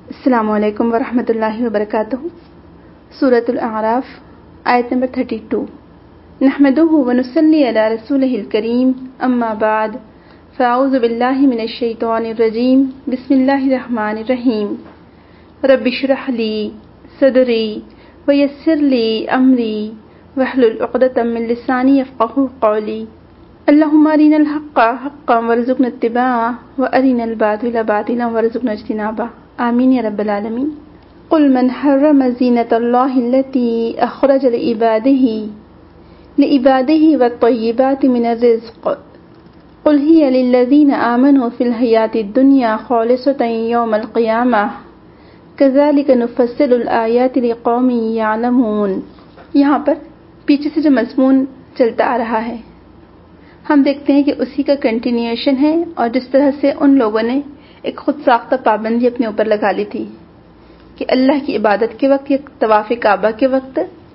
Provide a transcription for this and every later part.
السلام علیکم ورحمۃ اللہ وبرکاتہ۔ سورۃ الاعراف آیت نمبر 32۔ نحمده ونصلی علی رسولہ الکریم، اما بعد فاعوذ باللہ من الشیطان الرجیم، بسم اللہ الرحمن الرحیم۔ رب اشرح لی صدری ویسر لی امری واحلل عقدۃ من لسانی یفقہوا قولی۔ اللہم ارنا الحق حقا وارزقنا اتباعہ وارنا الباطل باطلا وارزقنا اجتنابہ، آمین یا رب العالمین۔ قل من حرم زینۃ اللہ التی اخرج لعبادہ والطیبات من الرزق قل ہی للذین آمنوا فی الحیاۃ الدنیا خالصۃ یوم القیامہ کذالک نفصل الآیات لقوم یعلمون۔ یہاں پر پیچھے سے جو مضمون چلتا آ رہا ہے ہم دیکھتے ہیں کہ اسی کا کنٹینیوشن ہے، اور جس طرح سے ان لوگوں نے ایک خود ساختہ پابندی اپنے اوپر لگا لی تھی کہ اللہ کی عبادت کے وقت یا طواف کعبہ کے وقت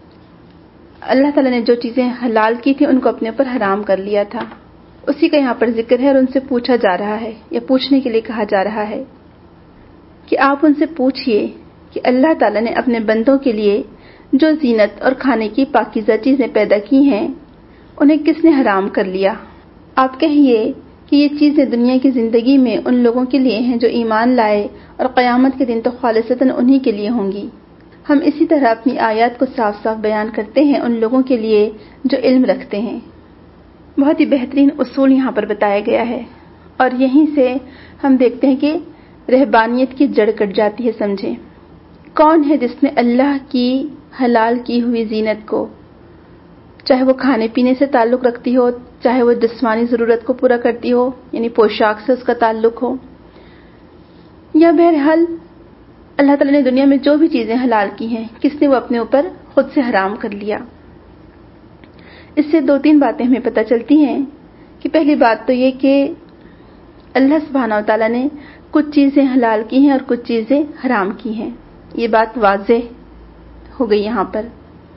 اللہ تعالیٰ نے جو چیزیں حلال کی تھیں ان کو اپنے اوپر حرام کر لیا تھا، اسی کا یہاں پر ذکر ہے، اور ان سے پوچھا جا رہا ہے یا پوچھنے کے لیے کہا جا رہا ہے کہ آپ ان سے پوچھئے کہ اللہ تعالیٰ نے اپنے بندوں کے لیے جو زینت اور کھانے کی پاکیزہ چیزیں پیدا کی ہیں انہیں کس نے حرام کر لیا؟ آپ کہیے کہ یہ چیزیں دنیا کی زندگی میں ان لوگوں کے لیے ہیں جو ایمان لائے، اور قیامت کے دن تو خالصتاً انہی کے لیے ہوں گی۔ ہم اسی طرح اپنی آیات کو صاف صاف بیان کرتے ہیں ان لوگوں کے لیے جو علم رکھتے ہیں۔ بہت ہی بہترین اصول یہاں پر بتایا گیا ہے، اور یہیں سے ہم دیکھتے ہیں کہ رہبانیت کی جڑ کٹ جاتی ہے۔ سمجھیں کون ہے جس نے اللہ کی حلال کی ہوئی زینت کو، چاہے وہ کھانے پینے سے تعلق رکھتی ہو، چاہے وہ جسمانی ضرورت کو پورا کرتی ہو یعنی پوشاک سے اس کا تعلق ہو، یا بہرحال اللہ تعالیٰ نے دنیا میں جو بھی چیزیں حلال کی ہیں کس نے وہ اپنے اوپر خود سے حرام کر لیا؟ اس سے دو تین باتیں ہمیں پتہ چلتی ہیں کہ پہلی بات تو یہ کہ اللہ سبحانہ و تعالیٰ نے کچھ چیزیں حلال کی ہیں اور کچھ چیزیں حرام کی ہیں، یہ بات واضح ہو گئی یہاں پر۔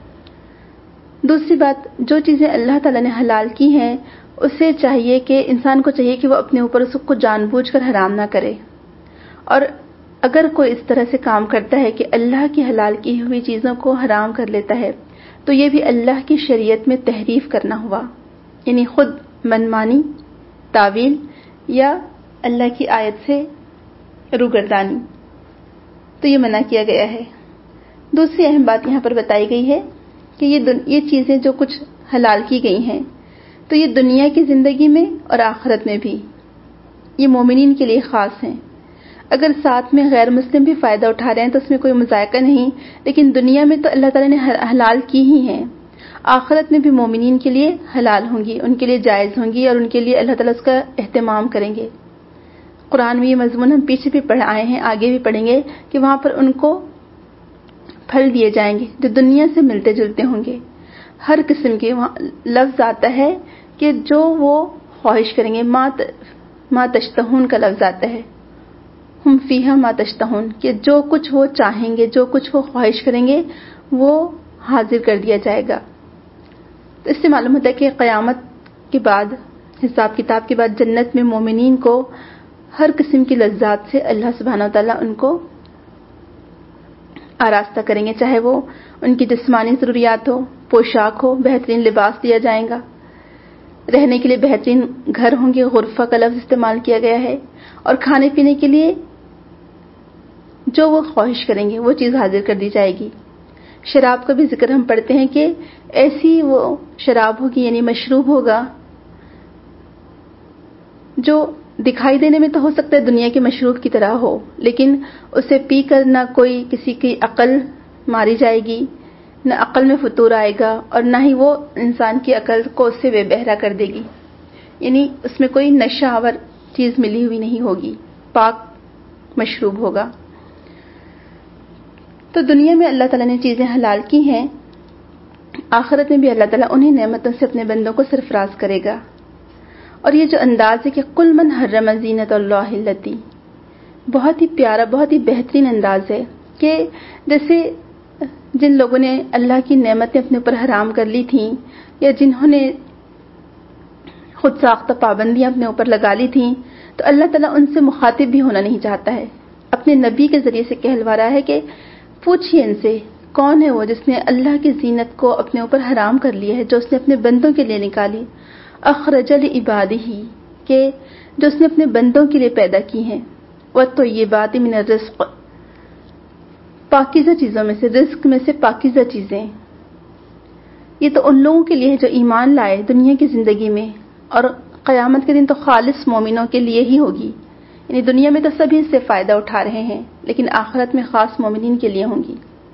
دوسری بات، جو چیزیں اللہ تعالیٰ نے حلال کی ہیں اسے چاہیے کہ انسان کو چاہیے کہ وہ اپنے اوپر اس کو جان بوجھ کر حرام نہ کرے، اور اگر کوئی اس طرح سے کام کرتا ہے کہ اللہ کی حلال کی ہوئی چیزوں کو حرام کر لیتا ہے تو یہ بھی اللہ کی شریعت میں تحریف کرنا ہوا، یعنی خود منمانی، تعویل یا اللہ کی آیت سے روگردانی، تو یہ منع کیا گیا ہے۔ دوسری اہم بات یہاں پر بتائی گئی ہے کہ یہ چیزیں جو کچھ حلال کی گئی ہیں تو یہ دنیا کی زندگی میں اور آخرت میں بھی یہ مومنین کے لیے خاص ہیں۔ اگر ساتھ میں غیر مسلم بھی فائدہ اٹھا رہے ہیں تو اس میں کوئی مذائقہ نہیں، لیکن دنیا میں تو اللہ تعالیٰ نے حلال کی ہی ہیں، آخرت میں بھی مومنین کے لیے حلال ہوں گی، ان کے لیے جائز ہوں گی، اور ان کے لیے اللہ تعالیٰ اس کا اہتمام کریں گے۔ قرآن میں یہ مضمون ہم پیچھے بھی پڑھ آئے ہیں، آگے بھی پڑھیں گے کہ وہاں پر ان کو پھل دیے جائیں گے جو دنیا سے ملتے جلتے ہوں گے، ہر قسم کے۔ وہاں لفظ آتا ہے کہ جو وہ خواہش کریں گے، ما تشتہون کا لفظ آتا ہے، ہم فیہا ما تشتہون، کہ جو کچھ وہ چاہیں گے، جو کچھ وہ خواہش کریں گے وہ حاضر کر دیا جائے گا۔ تو اس سے معلوم ہوتا ہے کہ قیامت کے بعد، حساب کتاب کے بعد، جنت میں مومنین کو ہر قسم کی لذات سے اللہ سبحانہ وتعالیٰ ان کو آراستہ کریں گے، چاہے وہ ان کی جسمانی ضروریات ہو، پوشاک ہو، بہترین لباس دیا جائے گا، رہنے کے لیے بہترین گھر ہوں گے، غرفہ کا لفظ استعمال کیا گیا ہے، اور کھانے پینے کے لیے جو وہ خواہش کریں گے وہ چیز حاضر کر دی جائے گی۔ شراب کا بھی ذکر ہم پڑھتے ہیں کہ ایسی وہ شراب ہوگی، یعنی مشروب ہوگا جو دکھائی دینے میں تو ہو سکتا ہے دنیا کے مشروب کی طرح ہو، لیکن اسے پی کر نہ کوئی کسی کی عقل ماری جائے گی، نہ عقل میں فطور آئے گا، اور نہ ہی وہ انسان کی عقل کو اس سے بے بہرا کر دے گی، یعنی اس میں کوئی نشہ آور چیز ملی ہوئی نہیں ہوگی، پاک مشروب ہوگا۔ تو دنیا میں اللہ تعالیٰ نے چیزیں حلال کی ہیں، آخرت میں بھی اللہ تعالیٰ انہیں نعمتوں سے اپنے بندوں کو سرفراز کرے گا۔ اور یہ جو انداز ہے کہ قل من حرم زینۃ اللہ التی، بہت ہی پیارا، بہت ہی بہترین انداز ہے کہ جیسے جن لوگوں نے اللہ کی نعمتیں اپنے اوپر حرام کر لی تھیں، یا جنہوں نے خود ساختہ پابندیاں اپنے اوپر لگا لی تھیں، تو اللہ تعالیٰ ان سے مخاطب بھی ہونا نہیں چاہتا ہے، اپنے نبی کے ذریعے سے کہلوا رہا ہے کہ پوچھیے ان سے کون ہے وہ جس نے اللہ کی زینت کو اپنے اوپر حرام کر لیا ہے، جو اس نے اپنے بندوں کے لیے نکالی، اخرج لعبادہ کہ جو اس نے اپنے بندوں کے لیے پیدا کی ہیں، والطیبات من الرزق پاکیزہ چیزوں میں سے، رزق میں سے پاکیزہ چیزیں. یہ تو ان لوگوں کے لیے ہے جو ایمان لائے دنیا کی زندگی میں، اور قیامت کے دن تو خالص مومنوں کے لیے ہی ہوگی. یعنی دنیا میں تو سبھی اس سے فائدہ اٹھا رہے ہیں، لیکن آخرت میں خاص مومنین کے لیے ہوں گی.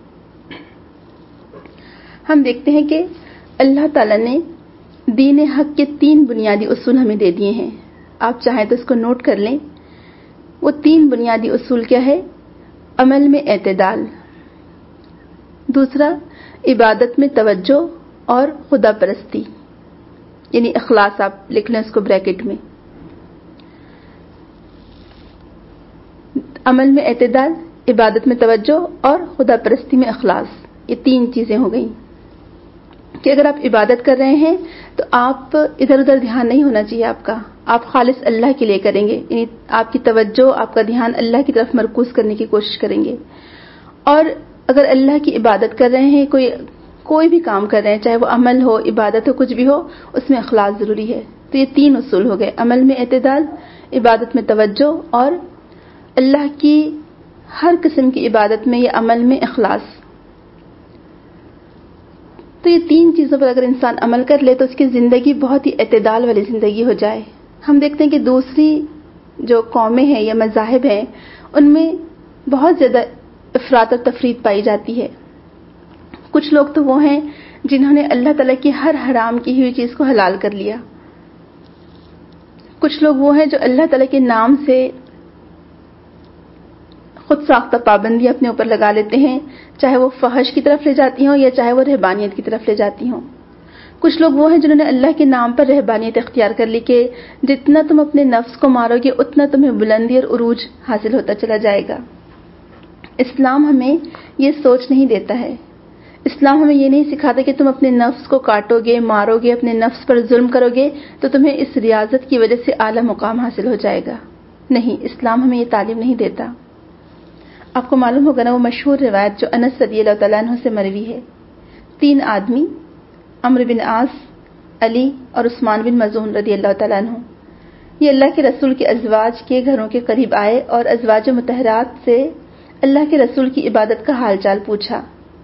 ہم دیکھتے ہیں کہ اللہ تعالیٰ نے دین حق کے 3 بنیادی اصول ہمیں دے دیے ہیں. آپ چاہیں تو اس کو نوٹ کر لیں. وہ 3 بنیادی اصول کیا ہے؟ عمل میں اعتدال، دوسرا عبادت میں توجہ اور خدا پرستی، یعنی اخلاص، آپ لکھ لیں اس کو بریکٹ میں. عمل میں اعتدال، عبادت میں توجہ اور خدا پرستی میں اخلاص، یہ 3 چیزیں ہو گئیں کہ اگر آپ عبادت کر رہے ہیں تو آپ ادھر ادھر دھیان نہیں ہونا چاہیے آپ خالص اللہ کے لیے کریں گے. یعنی آپ کی توجہ، آپ کا دھیان اللہ کی طرف مرکوز کرنے کی کوشش کریں گے. اور اگر اللہ کی عبادت کر رہے ہیں، کوئی بھی کام کر رہے ہیں، چاہے وہ عمل ہو، عبادت ہو، کچھ بھی ہو، اس میں اخلاص ضروری ہے. تو یہ 3 اصول ہو گئے، عمل میں اعتدال، عبادت میں توجہ اور اللہ کی ہر قسم کی عبادت میں یا عمل میں اخلاص. تو یہ 3 چیزوں پر اگر انسان عمل کر لے تو اس کی زندگی بہت ہی اعتدال والی زندگی ہو جائے. ہم دیکھتے ہیں کہ دوسری جو قومیں ہیں یا مذاہب ہیں ان میں بہت زیادہ افراط اور تفریط پائی جاتی ہے. کچھ لوگ تو وہ ہیں جنہوں نے اللہ تعالیٰ کی ہر حرام کی ہوئی چیز کو حلال کر لیا. کچھ لوگ وہ ہیں جو اللہ تعالیٰ کے نام سے خود ساختہ پابندیاں اپنے اوپر لگا لیتے ہیں، چاہے وہ فحش کی طرف لے جاتی ہوں یا چاہے وہ رہبانیت کی طرف لے جاتی ہوں. کچھ لوگ وہ ہیں جنہوں نے اللہ کے نام پر رہبانیت اختیار کر لی کہ جتنا تم اپنے نفس کو مارو گے اتنا تمہیں بلندی اور عروج حاصل ہوتا چلا جائے گا. اسلام ہمیں یہ سوچ نہیں دیتا ہے. اسلام ہمیں یہ نہیں سکھاتا کہ تم اپنے نفس کو کاٹو گے، مارو گے، اپنے نفس پر ظلم کرو گے تو تمہیں اس ریاضت کی وجہ سے اعلیٰ مقام حاصل ہو جائے گا. نہیں، اسلام ہمیں یہ تعلیم نہیں دیتا. آپ کو معلوم ہوگا نا وہ مشہور روایت جو انس رضی اللہ تعالیٰ عنہ سے مروی ہے. 3 آدمی، عمرو بن عاص، علی اور عثمان بن مظعون رضی اللہ تعالیٰ عنہ، یہ اللہ کے رسول کے ازواج کے گھروں کے قریب آئے اور ازواج مطہرات سے اللہ کے رسول کی عبادت کا حال چال پوچھا.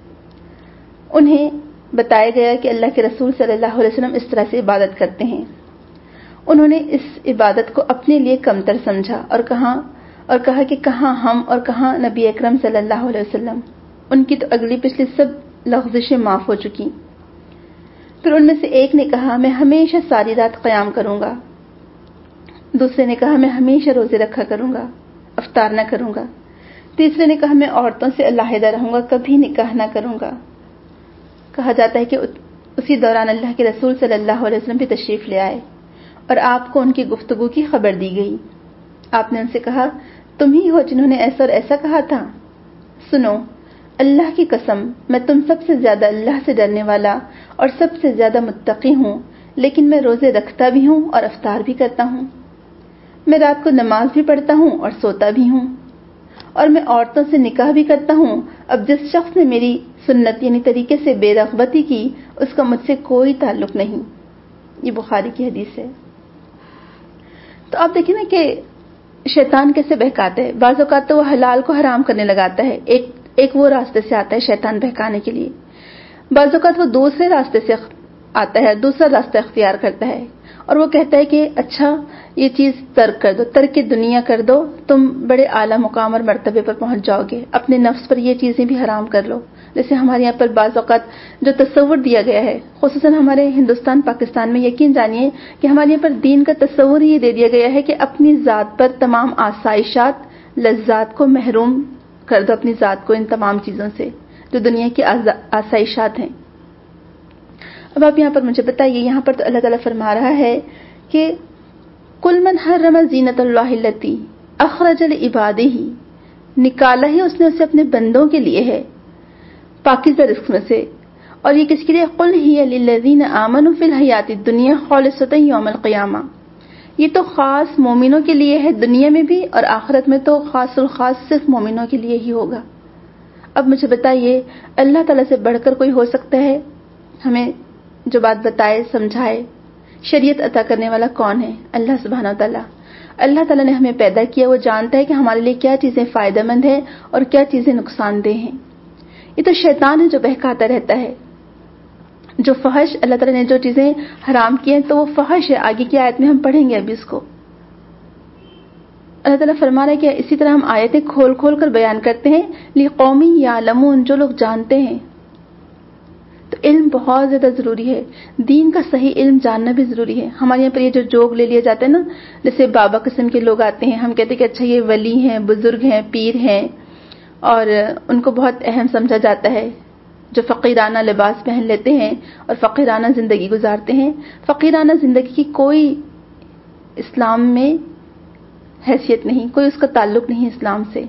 انہیں بتایا گیا کہ اللہ کے رسول صلی اللہ علیہ وسلم اس طرح سے عبادت کرتے ہیں. انہوں نے اس عبادت کو اپنے لیے کمتر سمجھا اور کہا کہ کہاں ہم اور کہاں نبی اکرم صلی اللہ علیہ وسلم. ان کی تو اگلی پچھلی سب لغزشیں معاف ہو چکی. پھر ان میں سے ایک نے کہا میں ہمیشہ ساری رات قیام کروں گا. دوسرے نے کہا میں ہمیشہ روزے رکھا کروں گا، افطار نہ کروں گا. تیسرے نے کہا میں عورتوں سے علیحدہ رہوں گا، کبھی نکاح نہ کروں گا. کہا جاتا ہے کہ اسی دوران اللہ کے رسول صلی اللہ علیہ وسلم بھی تشریف لے آئے اور آپ کو ان کی گفتگو کی خبر دی گئی. آپ نے ان سے کہا تم ہی ہو جنہوں نے ایسا اور ایسا کہا تھا. سنو، اللہ کی قسم میں تم سب سے زیادہ اللہ سے ڈرنے والا اور سب سے زیادہ متقی ہوں، لیکن میں روزے رکھتا بھی ہوں اور افطار بھی کرتا ہوں. میں رات کو نماز بھی پڑھتا ہوں اور سوتا بھی ہوں، اور میں عورتوں سے نکاح بھی کرتا ہوں. اب جس شخص نے میری سنت یعنی طریقے سے بے رغبتی کی اس کا مجھ سے کوئی تعلق نہیں. یہ بخاری کی حدیث ہے. تو آپ دیکھیں نا کہ شیطان کیسے بہکاتا ہے. بعض اوقات تو وہ حلال کو حرام کرنے لگاتا ہے، ایک وہ راستے سے آتا ہے شیطان بہکانے کے لیے. بعض اوقات وہ دوسرے راستے سے آتا ہے، دوسرا راستہ اختیار کرتا ہے اور وہ کہتا ہے کہ اچھا یہ چیز ترک کر دو، ترک دنیا کر دو، تم بڑے اعلیٰ مقام اور مرتبے پر پہنچ جاؤ گے. اپنے نفس پر یہ چیزیں بھی حرام کر لو. جیسے ہمارے یہاں پر بعض اوقات جو تصور دیا گیا ہے، خصوصاً ہمارے ہندوستان پاکستان میں، یقین جانیے کہ ہمارے یہاں پر دین کا تصور یہ دے دیا گیا ہے کہ اپنی ذات پر تمام آسائشات، لذات کو محروم کر دو، اپنی ذات کو ان تمام چیزوں سے جو دنیا کی آسائشات ہیں. اب آپ یہاں پر مجھے بتائیے، یہاں پر تو اللہ تعالیٰ فرما رہا ہے کہ کل من حرم زینت اللہ التی اخرج لعبادہ، نکالا ہی اس نے اسے اپنے بندوں کے لیے ہے پاکیزہ رزق میں سے. اور یہ کس کے لیے؟ قل ہی للذین آمنوا فی الحیات الدنیا خالصۃ یوم القیامہ. یہ تو خاص مومنوں کے لیے ہے دنیا میں بھی، اور آخرت میں تو خاص الخاص صرف مومنوں کے لیے ہی ہوگا۔ اب مجھے بتائیے، اللہ تعالیٰ سے بڑھ کر کوئی ہو سکتا ہے ہمیں جو بات بتائے سمجھائے؟ شریعت عطا کرنے والا کون ہے؟ اللہ سبحانہ و تعالیٰ۔ اللہ تعالیٰ نے ہمیں پیدا کیا، وہ جانتا ہے کہ ہمارے لیے کیا چیزیں فائدہ مند ہیں اور کیا چیزیں نقصان دہ ہیں۔ یہ تو شیطان ہے جو بہکاتا رہتا ہے۔ جو فحش، اللہ تعالیٰ نے جو چیزیں حرام کی ہیں تو وہ فحش ہے، آگے کی آیت میں ہم پڑھیں گے ابھی اس کو۔ اللہ تعالیٰ فرما رہا ہے کہ اسی طرح ہم آیتیں کھول کھول کر بیان کرتے ہیں، لِقَوْمٍ يَعْلَمُونَ، جو لوگ جانتے ہیں۔ تو علم بہت زیادہ ضروری ہے، دین کا صحیح علم جاننا بھی ضروری ہے۔ ہمارے یہاں پر یہ جو جوگ لے لیا جاتا ہے نا، جیسے بابا قسم کے لوگ آتے ہیں، ہم کہتے ہیں کہ اچھا یہ ولی ہیں، بزرگ ہیں، پیر ہیں، اور ان کو بہت اہم سمجھا جاتا ہے، جو فقیرانہ لباس پہن لیتے ہیں اور فقیرانہ زندگی گزارتے ہیں۔ فقیرانہ زندگی کی کوئی اسلام میں حیثیت نہیں، کوئی اس کا تعلق نہیں اسلام سے۔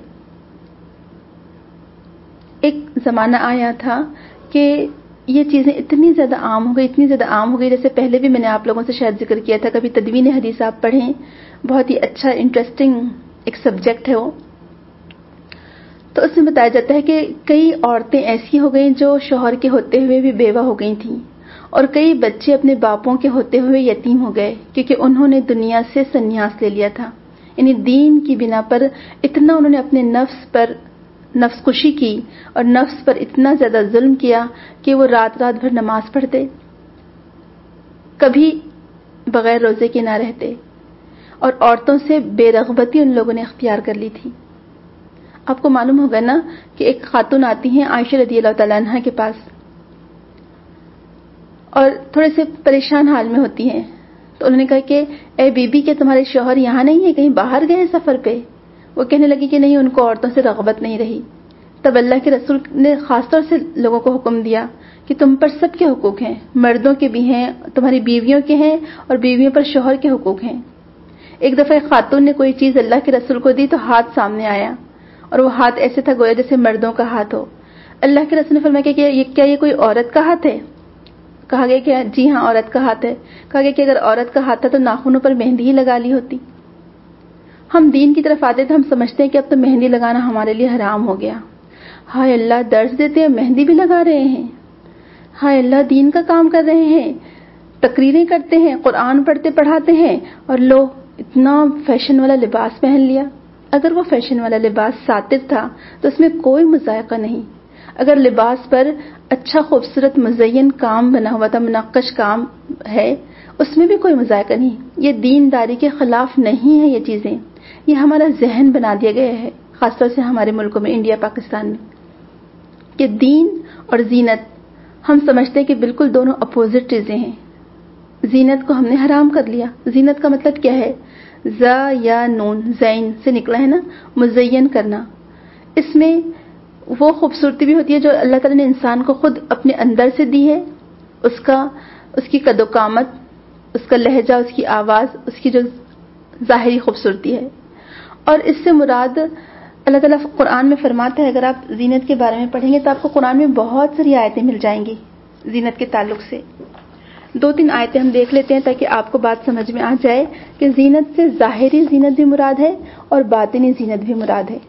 ایک زمانہ آیا تھا کہ یہ چیزیں اتنی زیادہ عام ہو گئی، جیسے پہلے بھی میں نے آپ لوگوں سے شاید ذکر کیا تھا، کبھی تدوین حدیث آپ پڑھیں، بہت ہی اچھا انٹرسٹنگ ایک سبجیکٹ ہے وہ۔ تو اس میں بتایا جاتا ہے کہ کئی عورتیں ایسی ہو گئیں جو شوہر کے ہوتے ہوئے بھی بیوہ ہو گئی تھیں، اور کئی بچے اپنے باپوں کے ہوتے ہوئے یتیم ہو گئے، کیونکہ انہوں نے دنیا سے سنیاس لے لیا تھا۔ یعنی دین کی بنا پر اتنا انہوں نے اپنے نفس کشی کی اور نفس پر اتنا زیادہ ظلم کیا کہ وہ رات رات بھر نماز پڑھتے، کبھی بغیر روزے کے نہ رہتے، اور عورتوں سے بے رغبتی ان لوگوں نے اختیار کر لی تھی۔ آپ کو معلوم ہوگا نا کہ ایک خاتون آتی ہیں عائشہ رضی اللہ تعالیٰ عنہا کے پاس، اور تھوڑے سے پریشان حال میں ہوتی ہیں، تو انہوں نے کہا کہ اے بی بی، کہ تمہارے شوہر یہاں نہیں ہیں، کہیں باہر گئے سفر پہ؟ وہ کہنے لگی کہ نہیں، ان کو عورتوں سے رغبت نہیں رہی۔ تب اللہ کے رسول نے خاص طور سے لوگوں کو حکم دیا کہ تم پر سب کے حقوق ہیں، مردوں کے بھی ہیں، تمہاری بیویوں کے ہیں، اور بیویوں پر شوہر کے حقوق ہیں۔ ایک دفعہ ایک خاتون نے کوئی چیز اللہ کے رسول کو دی تو ہاتھ سامنے آیا، اور وہ ہاتھ ایسے تھا گویا جیسے مردوں کا ہاتھ ہو۔ اللہ کے رسول نے فرمایا کہ کیا یہ کوئی عورت کا ہاتھ ہے؟ کہا گیا کہ جی ہاں، عورت کا ہاتھ ہے۔ کہا گیا کہ اگر عورت کا ہاتھ تھا تو ناخنوں پر مہندی ہی لگا لی ہوتی۔ ہم دین کی طرف آتے تو ہم سمجھتے ہیں کہ اب تو مہندی لگانا ہمارے لیے حرام ہو گیا۔ ہائے اللہ، درس دیتے ہیں مہندی بھی لگا رہے ہیں، ہائے اللہ دین کا کام کر رہے ہیں، تقریریں کرتے ہیں، قرآن پڑھتے پڑھاتے ہیں، اور لو اتنا فیشن والا لباس پہن لیا۔ اگر وہ فیشن والا لباس ساتر تھا تو اس میں کوئی مذائقہ نہیں، اگر لباس پر اچھا خوبصورت مزین کام بنا ہوا تھا، منقش کام ہے، اس میں بھی کوئی مذائقہ نہیں۔ یہ دینداری کے خلاف نہیں ہے، یہ چیزیں یہ ہمارا ذہن بنا دیا گیا ہے، خاص طور سے ہمارے ملکوں میں، انڈیا پاکستان میں، کہ دین اور زینت ہم سمجھتے ہیں کہ بالکل دونوں اپوزٹ چیزیں ہیں۔ زینت کو ہم نے حرام کر لیا۔ زینت کا مطلب کیا ہے؟ ز یا نون، زین سے نکلا ہے نا، مزین کرنا۔ اس میں وہ خوبصورتی بھی ہوتی ہے جو اللہ تعالیٰ نے انسان کو خود اپنے اندر سے دی ہے، اس کی قد و قامت، اس کا لہجہ، اس کی آواز، اس کی جو ظاہری خوبصورتی ہے۔ اور اس سے مراد اللہ تعالیٰ قرآن میں فرماتا ہے، اگر آپ زینت کے بارے میں پڑھیں گے تو آپ کو قرآن میں بہت ساری آیتیں مل جائیں گی زینت کے تعلق سے۔ 2-3 آیتیں ہم دیکھ لیتے ہیں تاکہ آپ کو بات سمجھ میں آ جائے کہ زینت سے ظاہری زینت بھی مراد ہے اور باطنی زینت بھی مراد ہے۔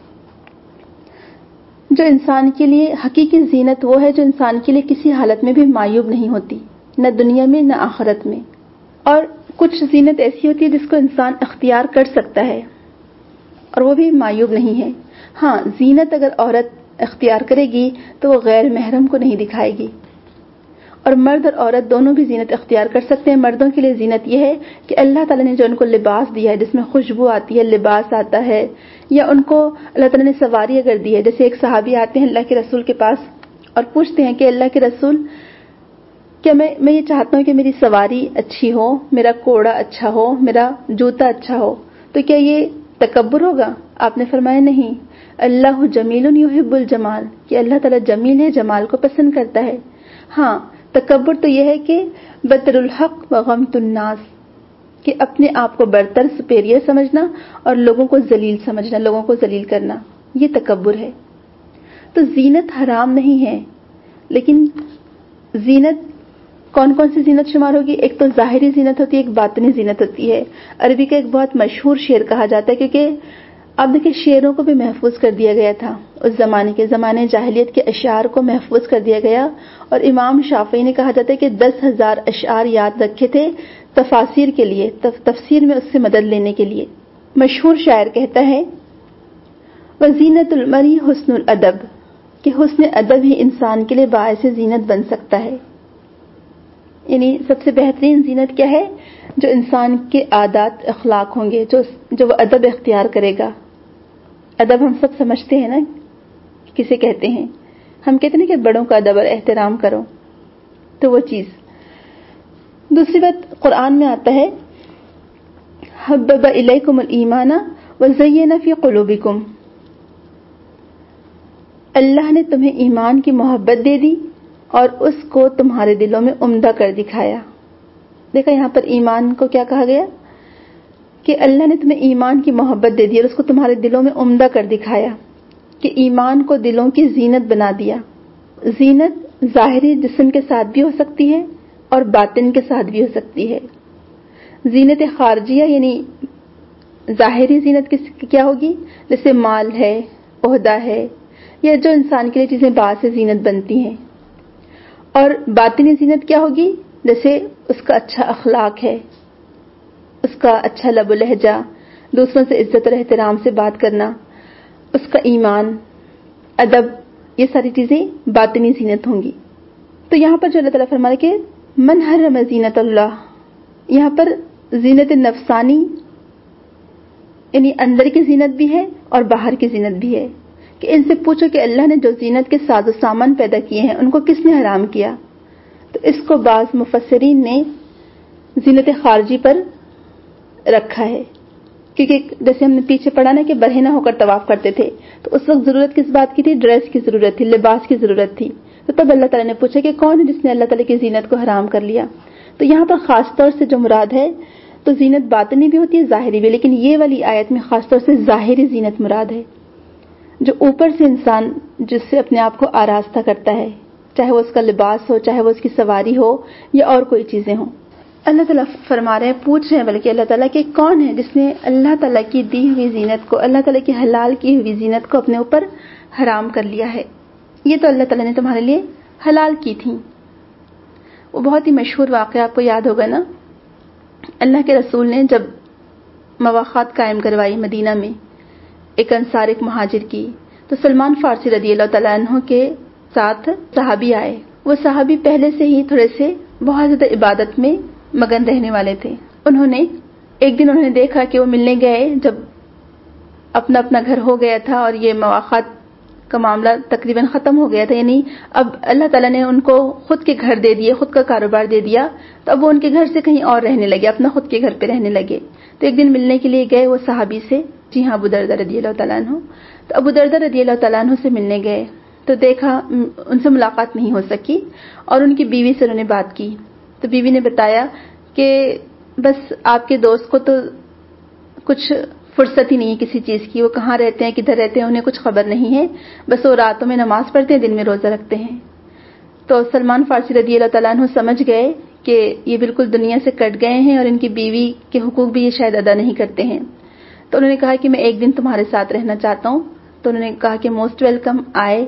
جو انسان کے لیے حقیقی زینت وہ ہے جو انسان کے لیے کسی حالت میں بھی معیوب نہیں ہوتی، نہ دنیا میں نہ آخرت میں۔ اور کچھ زینت ایسی ہوتی ہے جس کو انسان اختیار کر سکتا ہے اور وہ بھی معیوب نہیں ہے۔ ہاں، زینت اگر عورت اختیار کرے گی تو وہ غیر محرم کو نہیں دکھائے گی، اور مرد اور عورت دونوں بھی زینت اختیار کر سکتے ہیں۔ مردوں کے لیے زینت یہ ہے کہ اللہ تعالیٰ نے جو ان کو لباس دیا ہے جس میں خوشبو آتی ہے، لباس آتا ہے، یا ان کو اللہ تعالیٰ نے سواری اگر دی ہے، جیسے ایک صحابی آتے ہیں اللہ کے رسول کے پاس اور پوچھتے ہیں کہ اللہ کے رسول، کیا میں یہ چاہتا ہوں کہ میری سواری اچھی ہو، میرا کوڑا اچھا ہو، میرا جوتا اچھا ہو، تو کیا یہ تکبر ہوگا؟ آپ نے فرمایا نہیں، اللہ جمیل یحب الجمال، کہ اللہ تعالیٰ جمیل ہے، جمال کو پسند کرتا ہے۔ ہاں، تکبر تو یہ ہے کہ بطر الحق و غمت الناس، کہ اپنے آپ کو برتر، سپیریئر سمجھنا اور لوگوں کو ذلیل سمجھنا، لوگوں کو ذلیل کرنا، یہ تکبر ہے۔ تو زینت حرام نہیں ہے، لیکن زینت کون کون سی زینت شمار ہوگی؟ ایک تو ظاہری زینت ہوتی ہے، ایک باطنی زینت ہوتی ہے. عربی کا ایک بہت مشہور شعر کہا جاتا ہے، کیونکہ اب دیکھیں شعروں کو بھی محفوظ کر دیا گیا تھا. اس زمانے جاہلیت کے اشعار کو محفوظ کر دیا گیا، اور امام شافعی نے کہا جاتا ہے کہ 10,000 اشعار یاد رکھے تھے تفاسیر کے لیے، تفسیر میں اس سے مدد لینے کے لیے. مشہور شاعر کہتا ہے وزینت المری حسن الادب، کہ حسن ادب ہی انسان کے لیے باعث زینت بن سکتا ہے. یعنی سب سے بہترین زینت کیا ہے؟ جو انسان کے عادات اخلاق ہوں گے، جو وہ ادب اختیار کرے گا. ادب ہم سب سمجھتے ہیں نا کسے کہتے ہیں؟ ہم کہتے ہیں کہ بڑوں کا ادب اور احترام کرو، تو وہ چیز. دوسری بات قرآن میں آتا ہے حبب الیکم الایمان وزین فی قلوبکم، اللہ نے تمہیں ایمان کی محبت دے دی اور اس کو تمہارے دلوں میں عمدہ کر دکھایا. دیکھا یہاں پر ایمان کو کیا کہا گیا؟ کہ اللہ نے تمہیں ایمان کی محبت دے دی اور اس کو تمہارے دلوں میں عمدہ کر دکھایا، کہ ایمان کو دلوں کی زینت بنا دیا. زینت ظاہری جسم کے ساتھ بھی ہو سکتی ہے اور باطن کے ساتھ بھی ہو سکتی ہے. زینت خارجیہ یعنی ظاہری زینت کیا ہوگی؟ جیسے مال ہے، عہدہ ہے، یا جو انسان کے لیے چیزیں باعث زینت بنتی ہیں. اور باطنی زینت کیا ہوگی؟ جیسے اس کا اچھا اخلاق ہے، اس کا اچھا لب و لہجہ، دوسروں سے عزت اور احترام سے بات کرنا، اس کا ایمان، ادب، یہ ساری چیزیں باطنی زینت ہوں گی. تو یہاں پر جو اللہ تعالیٰ فرمائے کہ من حرم زینت اللہ، یہاں پر زینت نفسانی یعنی اندر کی زینت بھی ہے اور باہر کی زینت بھی ہے، کہ ان سے پوچھو کہ اللہ نے جو زینت کے ساز و سامان پیدا کیے ہیں ان کو کس نے حرام کیا؟ تو اس کو بعض مفسرین نے زینت خارجی پر رکھا ہے، کیونکہ جیسے ہم نے پیچھے پڑھا نا کہ برہنہ ہو کر طواف کرتے تھے، تو اس وقت ضرورت کس بات کی تھی؟ ڈریس کی ضرورت تھی، لباس کی ضرورت تھی. تو تب اللہ تعالیٰ نے پوچھا کہ کون ہے جس نے اللہ تعالیٰ کی زینت کو حرام کر لیا؟ تو یہاں پر خاص طور سے جو مراد ہے تو زینت باطنی بھی ہوتی ہے، ظاہری بھی، لیکن یہ والی آیت میں خاص طور سے ظاہری زینت مراد ہے، جو اوپر سے انسان جس سے اپنے آپ کو آراستہ کرتا ہے، چاہے وہ اس کا لباس ہو، چاہے وہ اس کی سواری ہو، یا اور کوئی چیزیں ہوں. اللہ تعالیٰ فرما رہے ہیں، پوچھ رہے ہیں بلکہ اللہ تعالیٰ کہ کون ہے جس نے اللہ تعالیٰ کی دی ہوئی زینت کو، اللہ تعالیٰ کی حلال کی ہوئی زینت کو اپنے اوپر حرام کر لیا ہے؟ یہ تو اللہ تعالیٰ نے تمہارے لیے حلال کی تھی. وہ بہت ہی مشہور واقعہ آپ کو یاد ہوگا نا، اللہ کے رسول نے جب مواخات قائم کروائی مدینہ میں ایک انصار ایک مہاجر کی، تو سلمان فارسی رضی اللہ تعالیٰ عنہ کے ساتھ صحابی آئے. وہ صحابی پہلے سے ہی تھوڑے سے بہت زیادہ عبادت میں مگن رہنے والے تھے. ایک دن انہوں نے دیکھا کہ وہ ملنے گئے جب اپنا اپنا گھر ہو گیا تھا اور یہ مواخات کا معاملہ تقریباً ختم ہو گیا تھا، یعنی اب اللہ تعالیٰ نے ان کو خود کے گھر دے دیے، خود کا کاروبار دے دیا، تو اب وہ ان کے گھر سے کہیں اور رہنے لگے، اپنا خود کے گھر پہ رہنے لگے. تو ایک دن ملنے کے لیے گئے وہ صحابی سے، جی ہاں ابو دردہ رضی اللہ تعالیٰ عنہ. تو ابو دردہ رضی اللہ تعالیٰ عنہ سے ملنے گئے تو دیکھا ان سے ملاقات نہیں ہو سکی، اور ان کی بیوی سے انہوں نے بات کی. تو بیوی نے بتایا کہ بس آپ کے دوست کو تو کچھ فرصت ہی نہیں ہے کسی چیز کی، وہ کہاں رہتے ہیں کدھر رہتے ہیں انہیں کچھ خبر نہیں ہے، بس وہ راتوں میں نماز پڑھتے ہیں دن میں روزہ رکھتے ہیں. تو سلمان فارسی رضی اللہ تعالیٰ عنہ سمجھ گئے کہ یہ بالکل دنیا سے کٹ گئے ہیں اور ان کی بیوی کے حقوق بھی یہ شاید ادا نہیں کرتے ہیں. تو انہوں نے کہا کہ میں ایک دن تمہارے ساتھ رہنا چاہتا ہوں. تو انہوں نے کہا کہ موسٹ ویلکم، آئے.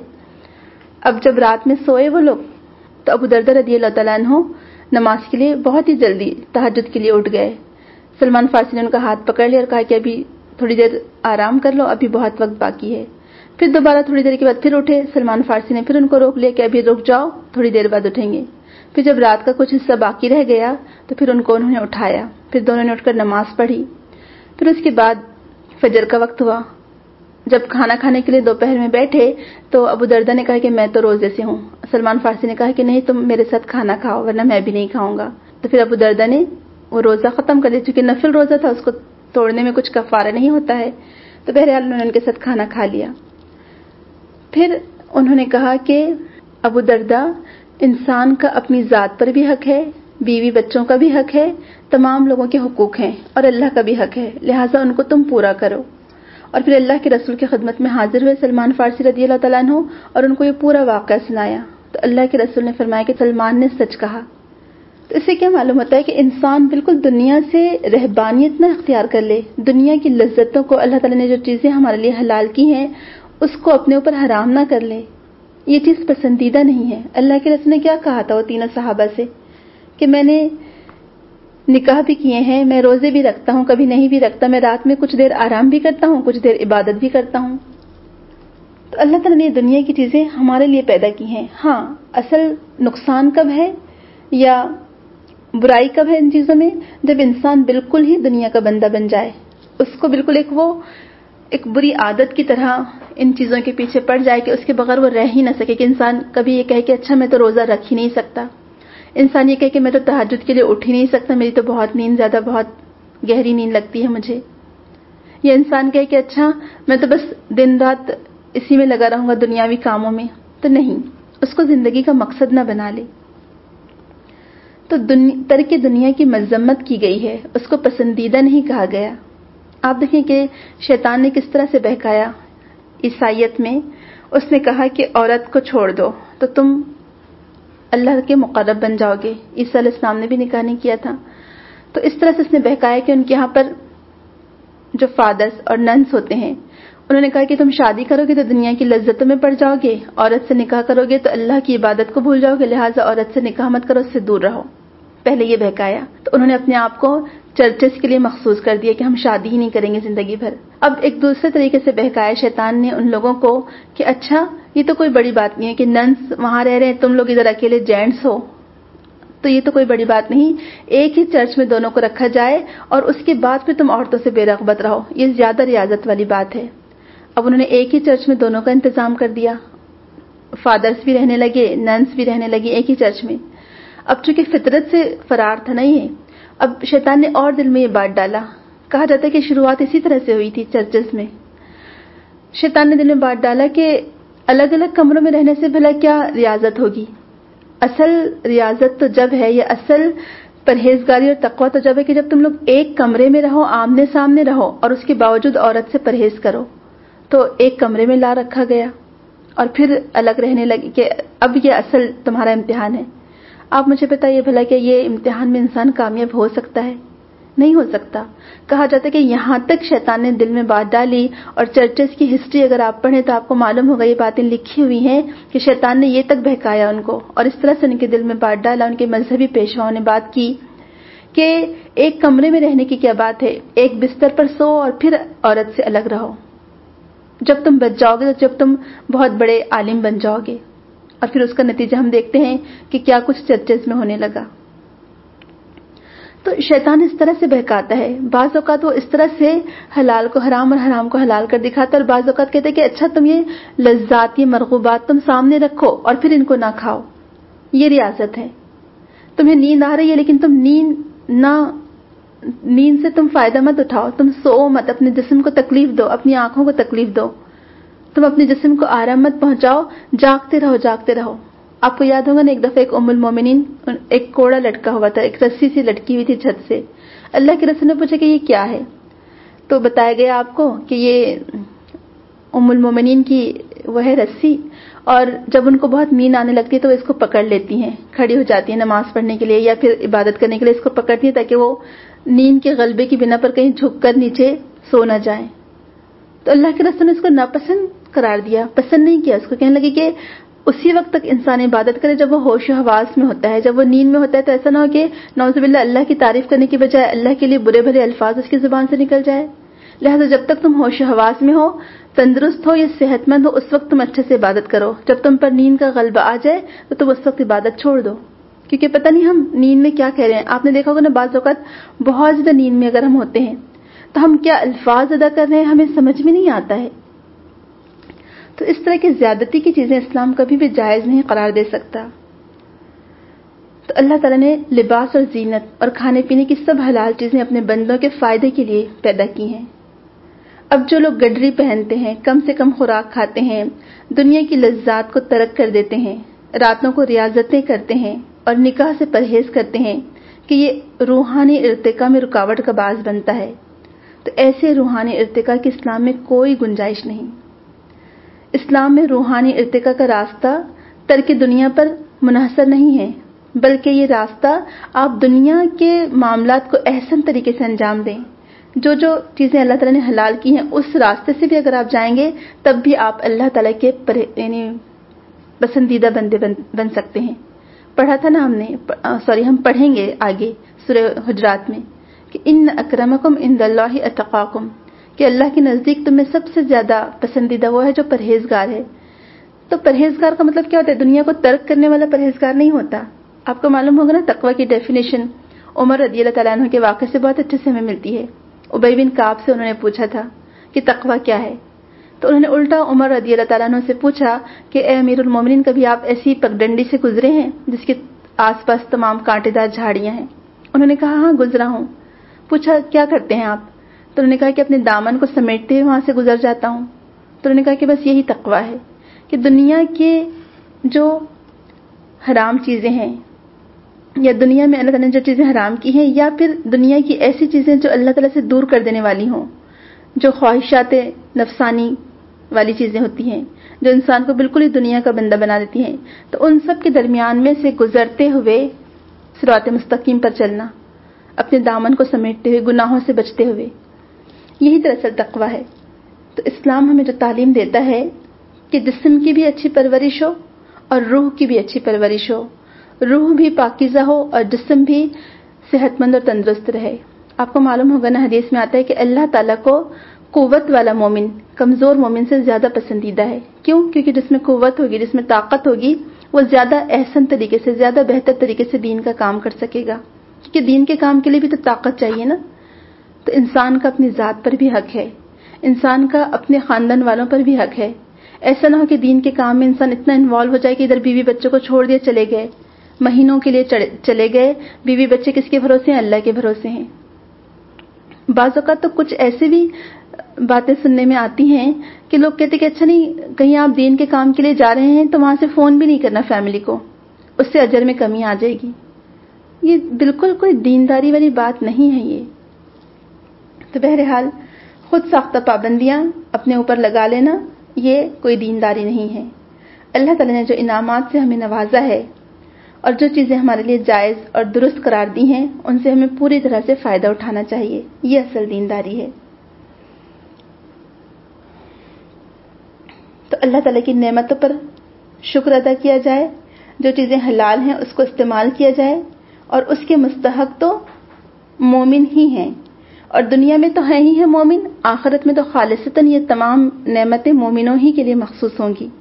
اب جب رات میں سوئے وہ لوگ تو ابو دردہ رضی اللہ تعالیٰ عنہ نماز کے لیے بہت ہی جلدی تہجد کے لیے اٹھ گئے. سلمان فارسی نے ان کا ہاتھ پکڑ لیا اور کہا کہ ابھی تھوڑی دیر آرام کر لو، ابھی بہت وقت باقی ہے. پھر دوبارہ تھوڑی دیر کے بعد پھر اٹھے. سلمان فارسی نے پھر ان کو روک لیا کہ ابھی رک جاؤ، تھوڑی دیر بعد اٹھیں گے. پھر جب رات کا کچھ حصہ باقی رہ گیا تو پھر ان کو انہوں نے اٹھایا. پھر دونوں نے اٹھ کر نماز پڑھی. پھر اس کے بعد فجر کا وقت ہوا. جب کھانا کھانے کے لیے دوپہر میں بیٹھے تو ابو دردہ نے کہا کہ میں تو روزے سے ہوں. سلمان فارسی نے کہا کہ نہیں تم میرے ساتھ کھانا کھاؤ ورنہ میں بھی نہیں کھاؤں گا. تو پھر ابو دردہ نے وہ روزہ ختم کر لیا، چونکہ نفل روزہ تھا، اس کو توڑنے میں کچھ کفارہ نہیں ہوتا ہے. تو بہرحال انہوں نے ان کے ساتھ کھانا کھا لیا. پھر انہوں نے کہا کہ ابو دردہ، انسان کا اپنی ذات پر بھی حق ہے، بیوی بچوں کا بھی حق ہے، تمام لوگوں کے حقوق ہیں اور اللہ کا بھی حق ہے، لہٰذا ان کو تم پورا کرو. اور پھر اللہ کے رسول کی خدمت میں حاضر ہوئے سلمان فارسی رضی اللہ تعالیٰ عنہ اور ان کو یہ پورا واقعہ سنایا. تو اللہ کے رسول نے فرمایا کہ سلمان نے سچ کہا، تو اس سے کیا معلوم ہوتا ہے کہ انسان بالکل دنیا سے رہبانیت نہ اختیار کر لے، دنیا کی لذتوں کو، اللہ تعالیٰ نے جو چیزیں ہمارے لیے حلال کی ہیں اس کو اپنے اوپر حرام نہ کر لے، یہ چیز پسندیدہ نہیں ہے۔ اللہ کے رسول نے کیا کہا تھا وہ تینوں صحابہ سے کہ میں نے نکاح بھی کیے ہیں، میں روزے بھی رکھتا ہوں، کبھی نہیں بھی رکھتا، میں رات میں کچھ دیر آرام بھی کرتا ہوں، کچھ دیر عبادت بھی کرتا ہوں۔ تو اللہ تعالیٰ نے دنیا کی چیزیں ہمارے لیے پیدا کی ہیں۔ ہاں، اصل نقصان کب ہے یا برائی کب ہے ان چیزوں میں؟ جب انسان بالکل ہی دنیا کا بندہ بن جائے، اس کو بالکل ایک بری عادت کی طرح ان چیزوں کے پیچھے پڑ جائے کہ اس کے بغیر وہ رہ ہی نہ سکے، کہ انسان کبھی یہ کہے کہ اچھا میں تو روزہ رکھ ہی نہیں سکتا، انسان یہ کہے کہ میں تو تہجد کے لیے اٹھ ہی نہیں سکتا، میری تو بہت نیند زیادہ، بہت گہری نیند لگتی ہے مجھے، یا انسان کہے کہ اچھا میں تو بس دن رات اسی میں لگا رہوں گا دنیاوی کاموں میں۔ تو نہیں، اس کو زندگی کا مقصد نہ بنا لے۔ تو ترک دنیا کی مذمت کی گئی ہے، اس کو پسندیدہ نہیں کہا گیا۔ آپ دیکھیں کہ شیطان نے کس طرح سے بہکایا عیسائیت میں، اس نے کہا کہ عورت کو چھوڑ دو تو تم اللہ کے مقرب بن جاؤ گے۔ عیسیٰ علیہ السلام نے بھی نکاح نہیں کیا تھا، تو اس طرح سے اس نے بہکایا کہ ان کے یہاں پر جو فادرز اور ننس ہوتے ہیں انہوں نے کہا کہ تم شادی کرو گے تو دنیا کی لذتوں میں پڑ جاؤ گے، عورت سے نکاح کرو گے تو اللہ کی عبادت کو بھول جاؤ گے، لہٰذا عورت سے نکاح مت کرو، اس سے دور رہو۔ پہلے یہ بہکایا، تو انہوں نے اپنے آپ کو چرچز کے لیے مخصوص کر دیا کہ ہم شادی ہی نہیں کریں گے زندگی بھر۔ اب ایک دوسرے طریقے سے بہکایا شیطان نے ان لوگوں کو کہ اچھا یہ تو کوئی بڑی بات نہیں ہے کہ ننس وہاں رہ رہے ہیں، تم لوگ ادھر اکیلے جینٹس ہو، تو یہ تو کوئی بڑی بات نہیں، ایک ہی چرچ میں دونوں کو رکھا جائے اور اس کے بعد پھر تم عورتوں سے بے رغبت رہو، یہ زیادہ ریاضت والی بات ہے۔ اب انہوں نے ایک ہی چرچ میں دونوں کا انتظام کر دیا، فادرز بھی رہنے لگے، ننس بھی رہنے لگی ایک ہی چرچ میں۔ اب چونکہ فطرت سے فرار تھا نہیں ہے، اب شیطان نے اور دل میں یہ بات ڈالا۔ کہا جاتا ہے کہ شروعات اسی طرح سے ہوئی تھی چرچز میں، شیطان نے دل میں بات ڈالا کہ الگ الگ کمروں میں رہنے سے بھلا کیا ریاضت ہوگی؟ اصل ریاضت تو جب ہے، یا اصل پرہیزگاری اور تقویٰ تو جب ہے کہ جب تم لوگ ایک کمرے میں رہو، آمنے سامنے رہو، اور اس کے باوجود عورت سے پرہیز کرو۔ تو ایک کمرے میں لا رکھا گیا اور پھر الگ رہنے لگے کہ اب یہ اصل تمہارا امتحان ہے۔ آپ مجھے بتائیے بھلا کہ یہ امتحان میں انسان کامیاب ہو سکتا ہے؟ نہیں ہو سکتا۔ کہا جاتا ہے کہ یہاں تک شیطان نے دل میں بات ڈالی، اور چرچز کی ہسٹری اگر آپ پڑھیں تو آپ کو معلوم ہوگا، یہ باتیں لکھی ہوئی ہیں کہ شیطان نے یہ تک بہکایا ان کو، اور اس طرح سے ان کے دل میں بات ڈالا، ان کے مذہبی پیشواؤں نے بات کی کہ ایک کمرے میں رہنے کی کیا بات ہے، ایک بستر پر سو اور پھر عورت سے الگ رہو، جب تم بچ جاؤ گے، جب تم بہت بڑے عالم بن جاؤ گے۔ اور پھر اس کا نتیجہ ہم دیکھتے ہیں کہ کیا کچھ چرچز میں ہونے لگا۔ تو شیطان اس طرح سے بہکاتا ہے، بعض اوقات وہ اس طرح سے حلال کو حرام اور حرام کو حلال کر دکھاتا ہے، اور بعض اوقات کہتے ہیں کہ اچھا تم یہ لذات، یہ مرغوبات تم سامنے رکھو اور پھر ان کو نہ کھاؤ، یہ ریاضت ہے۔ تمہیں نیند آ رہی ہے لیکن تم نیند سے تم فائدہ مت اٹھاؤ، تم سو مت، اپنے جسم کو تکلیف دو، اپنی آنکھوں کو تکلیف دو، تم اپنے جسم کو آرام مت پہنچاؤ، جاگتے رہو جاگتے رہو۔ آپ کو یاد ہوگا نا، ایک دفعہ ایک ام المومنین، ایک کوڑا لٹکا ہوا تھا، ایک رسی سی لٹکی ہوئی تھی چھت سے۔ اللہ کے رسول نے پوچھا کہ یہ کیا ہے؟ تو بتایا گیا آپ کو کہ یہ ام المومنین کی وہ ہے رسی، اور جب ان کو بہت نیند آنے لگتی ہے تو وہ اس کو پکڑ لیتی ہیں، کھڑی ہو جاتی ہیں نماز پڑھنے کے لیے یا پھر عبادت کرنے کے لیے، اس کو پکڑتی ہیں تاکہ وہ نیند کے غلبے کی بنا پر کہیں جھک کر نیچے سو نہ جائیں۔ تو اللہ کے رسول نے اس کو ناپسند قرار دیا، پسند نہیں کیا اس کو، کہنے لگے کہ اسی وقت تک انسان عبادت کرے جب وہ ہوش و حواس میں ہوتا ہے، جب وہ نیند میں ہوتا ہے تو ایسا نہ ہو کہ نعوذ باللہ اللہ کی تعریف کرنے کی بجائے اللہ کے لیے برے بھلے الفاظ اس کی زبان سے نکل جائے۔ لہذا جب تک تم ہوش و حواس میں ہو، تندرست ہو یا صحت مند ہو، اس وقت تم اچھے سے عبادت کرو، جب تم پر نیند کا غلبہ آ جائے تو تم اس وقت عبادت چھوڑ دو، کیونکہ پتہ نہیں ہم نیند میں کیا کہہ رہے ہیں۔ آپ نے دیکھا ہوگا نا، بعض اوقات بہت زیادہ نیند میں اگر ہم ہوتے ہیں تو ہم کیا الفاظ ادا کر رہے ہیں ہمیں سمجھ میں نہیں آتا ہے۔ تو اس طرح کی زیادتی کی چیزیں اسلام کبھی بھی جائز نہیں قرار دے سکتا۔ تو اللہ تعالیٰ نے لباس اور زینت اور کھانے پینے کی سب حلال چیزیں اپنے بندوں کے فائدے کے لیے پیدا کی ہیں۔ اب جو لوگ گڈری پہنتے ہیں، کم سے کم خوراک کھاتے ہیں، دنیا کی لذات کو ترک کر دیتے ہیں، راتوں کو ریاضتیں کرتے ہیں اور نکاح سے پرہیز کرتے ہیں کہ یہ روحانی ارتقاء میں رکاوٹ کا باعث بنتا ہے، تو ایسے روحانی ارتقاء کی اسلام میں کوئی گنجائش نہیں۔ اسلام میں روحانی ارتقاء کا راستہ ترک دنیا پر منحصر نہیں ہے، بلکہ یہ راستہ آپ دنیا کے معاملات کو احسن طریقے سے انجام دیں. جو چیزیں اللہ تعالیٰ نے حلال کی ہیں اس راستے سے بھی اگر آپ جائیں گے تب بھی آپ اللہ تعالیٰ کے یعنی پسندیدہ بندے بن سکتے ہیں. پڑھا تھا نا ہم پڑھیں گے آگے سورہ حجرات میں کہ ان اکرمکم عند اللہ اتقاکم، کہ اللہ کے نزدیک تم میں سب سے زیادہ پسندیدہ وہ ہے جو پرہیزگار ہے. تو پرہیزگار کا مطلب کیا ہوتا ہے؟ دنیا کو ترک کرنے والا پرہیزگار نہیں ہوتا. آپ کو معلوم ہوگا نا تقوی کی ڈیفینیشن عمر رضی اللہ تعالیٰ عنہ کے واقعے سے بہت اچھے سے ہمیں ملتی ہے. ابی بن کعب سے انہوں نے پوچھا تھا کہ تقوی کیا ہے، تو انہوں نے الٹا عمر رضی اللہ تعالیٰ عنہ سے پوچھا کہ اے امیر المومنین، کبھی آپ ایسی پگڈنڈی سے گزرے ہیں جس کے آس پاس تمام کانٹے دار جھاڑیاں ہیں؟ انہوں نے کہا ہاں گزرا ہوں. پوچھا کیا کرتے ہیں آپ؟ تو انہوں نے کہا کہ اپنے دامن کو سمیٹتے ہوئے وہاں سے گزر جاتا ہوں. تو انہوں نے کہا کہ بس یہی تقوی ہے کہ دنیا کے جو حرام چیزیں ہیں یا دنیا میں اللہ تعالیٰ نے جو چیزیں حرام کی ہیں یا پھر دنیا کی ایسی چیزیں جو اللہ تعالیٰ سے دور کر دینے والی ہوں، جو خواہشات نفسانی والی چیزیں ہوتی ہیں جو انسان کو بالکل ہی دنیا کا بندہ بنا دیتی ہیں، تو ان سب کے درمیان میں سے گزرتے ہوئے صراط مستقیم پر چلنا، اپنے دامن کو سمیٹتے ہوئے، گناہوں سے بچتے ہوئے، یہی دراصل تقوی ہے. تو اسلام ہمیں جو تعلیم دیتا ہے کہ جسم کی بھی اچھی پرورش ہو اور روح کی بھی اچھی پرورش ہو، روح بھی پاکیزہ ہو اور جسم بھی صحت مند اور تندرست رہے. آپ کو معلوم ہوگا نا حدیث میں آتا ہے کہ اللہ تعالیٰ کو قوت والا مومن کمزور مومن سے زیادہ پسندیدہ ہے. کیوں؟ کیونکہ جس میں قوت ہوگی، جس میں طاقت ہوگی، وہ زیادہ احسن طریقے سے، زیادہ بہتر طریقے سے دین کا کام کر سکے گا. کیونکہ دین کے کام کے لیے بھی تو طاقت چاہیے نا. تو انسان کا اپنی ذات پر بھی حق ہے، انسان کا اپنے خاندان والوں پر بھی حق ہے. ایسا نہ ہو کہ دین کے کام میں انسان اتنا انوالو ہو جائے کہ ادھر بیوی بچوں کو چھوڑ دیے چلے گئے، مہینوں کے لیے چلے گئے. بیوی بچے کس کے بھروسے ہیں؟ اللہ کے بھروسے ہیں. بعض اوقات تو کچھ ایسے بھی باتیں سننے میں آتی ہیں کہ لوگ کہتے کہ اچھا نہیں، کہیں آپ دین کے کام کے لیے جا رہے ہیں تو وہاں سے فون بھی نہیں کرنا فیملی کو، اس سے اجر میں کمی آ جائے گی. یہ بالکل کوئی دینداری والی بات نہیں ہے. یہ تو بہرحال خود ساختہ پابندیاں اپنے اوپر لگا لینا یہ کوئی دینداری نہیں ہے. اللہ تعالیٰ نے جو انعامات سے ہمیں نوازا ہے اور جو چیزیں ہمارے لیے جائز اور درست قرار دی ہیں ان سے ہمیں پوری طرح سے فائدہ اٹھانا چاہیے. یہ اصل دینداری ہے. تو اللہ تعالیٰ کی نعمتوں پر شکر ادا کیا جائے، جو چیزیں حلال ہیں اس کو استعمال کیا جائے، اور اس کے مستحق تو مومن ہی ہیں، اور دنیا میں تو ہے ہی ہے مومن، آخرت میں تو خالصتاً یہ تمام نعمتیں مومنوں ہی کے لیے مخصوص ہوں گی.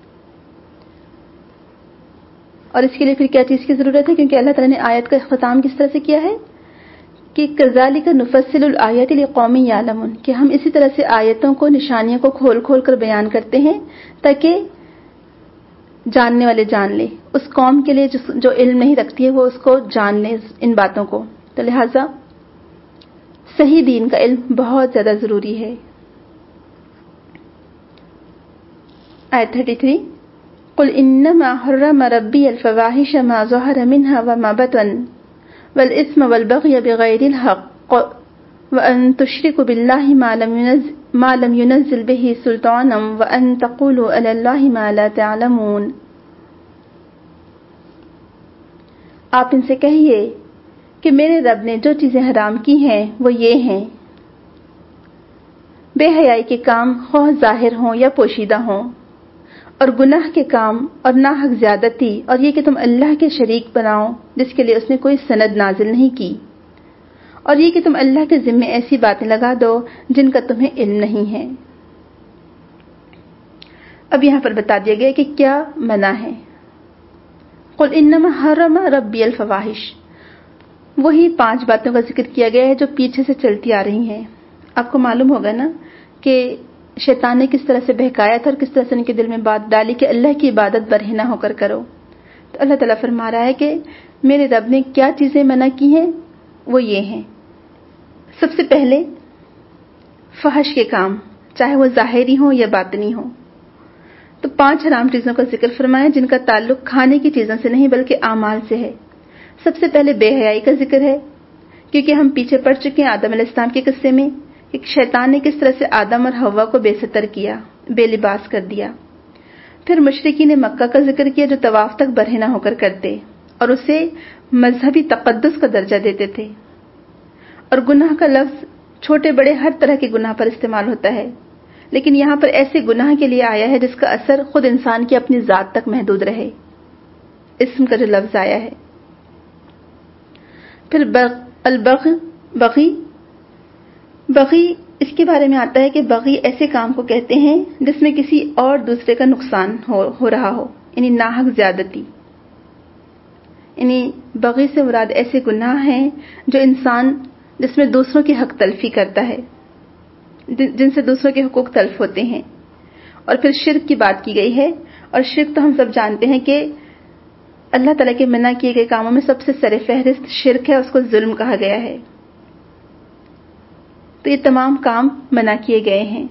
اور اس کے لیے پھر کیا چیز کی ضرورت ہے؟ کیونکہ اللہ تعالیٰ نے آیت کا اختتام کس طرح سے کیا ہے کہ کذالک نفصل الآیات لقوم یعلمون، کہ ہم اسی طرح سے آیتوں کو، نشانیوں کو کھول کھول کر بیان کرتے ہیں تاکہ جاننے والے جان لیں. اس قوم کے لیے جو علم نہیں رکھتی ہے وہ اس کو جان لیں ان باتوں کو. تو لہٰذا صحیح دین کا علم بہت زیادہ ضروری ہے. آیت 33 قل انما حرم ربی الفواحش ما ظهر منها وما بطن والإثم والبغي بغير الحق وأن تشركوا بالله ما لم ينزل به سلطانا وأن تقولوا على الله ما لا تعلمون. آپ ان سے کہیے کہ میرے رب نے جو چیزیں حرام کی ہیں وہ یہ ہیں: بے حیائی کے کام خواہ ظاہر ہوں یا پوشیدہ ہوں، اور گناہ کے کام اور ناحق زیادتی، اور یہ کہ تم اللہ کے شریک بناؤ جس کے لیے اس نے کوئی سند نازل نہیں کی، اور یہ کہ تم اللہ کے ذمے ایسی باتیں لگا دو جن کا تمہیں علم نہیں ہے. اب یہاں پر بتا دیا گیا کہ کیا منع ہے. قل انما حرم ربی الفواحش، وہی 5 باتوں کا ذکر کیا گیا ہے جو پیچھے سے چلتی آ رہی ہیں. آپ کو معلوم ہوگا نا کہ شیطان نے کس طرح سے بہکایا تھا اور کس طرح سے ان کے دل میں بات ڈالی کہ اللہ کی عبادت برہنہ ہو کر کرو. تو اللہ تعالیٰ فرما رہا ہے کہ میرے رب نے کیا چیزیں منع کی ہیں وہ یہ ہیں: سب سے پہلے فحش کے کام، چاہے وہ ظاہری ہوں یا باطنی ہوں. تو 5 حرام چیزوں کا ذکر فرمایا جن کا تعلق کھانے کی چیزوں سے نہیں بلکہ اعمال سے ہے. سب سے پہلے بے حیائی کا ذکر ہے، کیونکہ ہم پیچھے پڑ چکے ہیں آدم علیہ السلام کے قصے میں کہ شیطان نے کس طرح سے آدم اور حوا کو بے ستر کیا، بے لباس کر دیا. پھر مشرکین مکہ کا ذکر کیا جو طواف تک برہنہ ہو کر کرتے، اور اسے مذہبی تقدس کا درجہ دیتے تھے. اور گناہ کا لفظ چھوٹے بڑے ہر طرح کے گناہ پر استعمال ہوتا ہے، لیکن یہاں پر ایسے گناہ کے لیے آیا ہے جس کا اثر خود انسان کی اپنی ذات تک محدود رہے. اسم کا جو لفظ آیا ہے. پھر بغی اس کے بارے میں آتا ہے کہ بغی ایسے کام کو کہتے ہیں جس میں کسی اور دوسرے کا نقصان ہو رہا ہو، یعنی ناحق زیادتی. یعنی بغی سے مراد ایسے گناہ ہیں جو انسان جس میں دوسروں کی حق تلفی کرتا ہے، جن سے دوسروں کے حقوق تلف ہوتے ہیں. اور پھر شرک کی بات کی گئی ہے، اور شرک تو ہم سب جانتے ہیں کہ اللہ تعالیٰ کے منع کیے گئے کاموں میں سب سے سر فہرست شرک ہے، اس کو ظلم کہا گیا ہے. تو یہ تمام کام منع کیے گئے ہیں.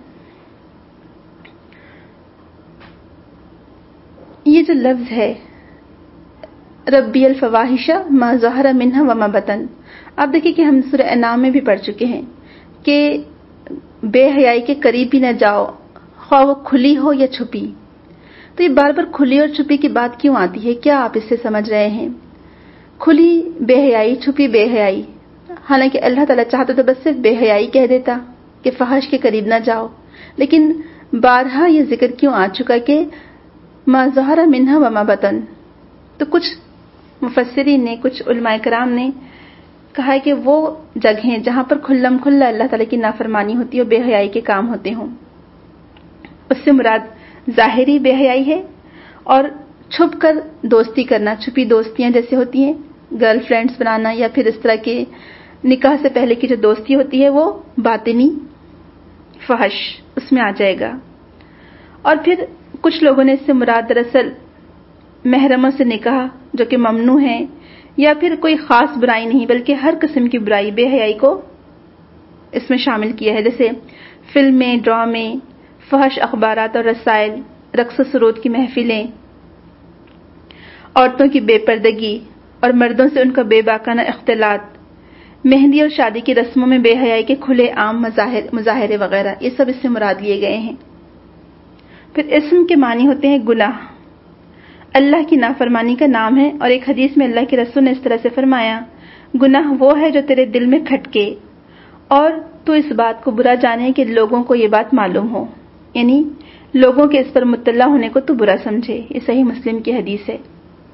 یہ جو لفظ ہے ربی الفواحش ما ظہر منہا وما بطن، آپ دیکھیں کہ ہم سورہ انعام میں بھی پڑھ چکے ہیں کہ بے حیائی کے قریب بھی نہ جاؤ، خواہ وہ کھلی ہو یا چھپی. تو یہ بار بار کھلی اور چھپی کی بات کیوں آتی ہے؟ کیا آپ اس سے سمجھ رہے ہیں؟ کھلی بے حیائی، چھپی بے حیائی. حالانکہ اللہ تعالیٰ چاہتا تو بس صرف بے حیائی کہہ دیتا کہ فحش کے قریب نہ جاؤ، لیکن بارہا یہ ذکر کیوں آ چکا کہ ما ظہر منہا وما بطن. تو کچھ مفسرین نے، کچھ علماء کرام نے کہا ہے کہ وہ جگہیں جہاں پر کھلم کھلا اللہ تعالیٰ کی نافرمانی ہوتی ہے اور بے حیائی کے کام ہوتے ہوں، اس سے مراد ظاہری بے حیائی ہے، اور چھپ کر دوستی کرنا، چھپی دوستیاں جیسے ہوتی ہیں گرل فرینڈز بنانا، یا پھر اس طرح کے نکاح سے پہلے کی جو دوستی ہوتی ہے وہ باطنی فحش اس میں آ جائے گا. اور پھر کچھ لوگوں نے اس سے مراد دراصل محرموں سے نکاح جو کہ ممنوع ہے، یا پھر کوئی خاص برائی نہیں بلکہ ہر قسم کی برائی بے حیائی کو اس میں شامل کیا ہے، جیسے فلمیں، ڈرامے، فحش اخبارات اور رسائل، رقص و سرود کی محفلیں، عورتوں کی بے پردگی اور مردوں سے ان کا بے باکانہ اختلاط، مہندی اور شادی کی رسموں میں بے حیائی کے کھلے عام مظاہرے وغیرہ، یہ سب اس سے مراد لیے گئے ہیں. پھر اسم کے معنی ہوتے ہیں گناہ. اللہ کی نافرمانی کا نام ہے، اور ایک حدیث میں اللہ کے رسول نے اس طرح سے فرمایا، گناہ وہ ہے جو تیرے دل میں کھٹکے اور تو اس بات کو برا جانے کہ لوگوں کو یہ بات معلوم ہو، یعنی لوگوں کے اس پر مطلع ہونے کو تو برا سمجھے. یہ صحیح مسلم کی حدیث ہے.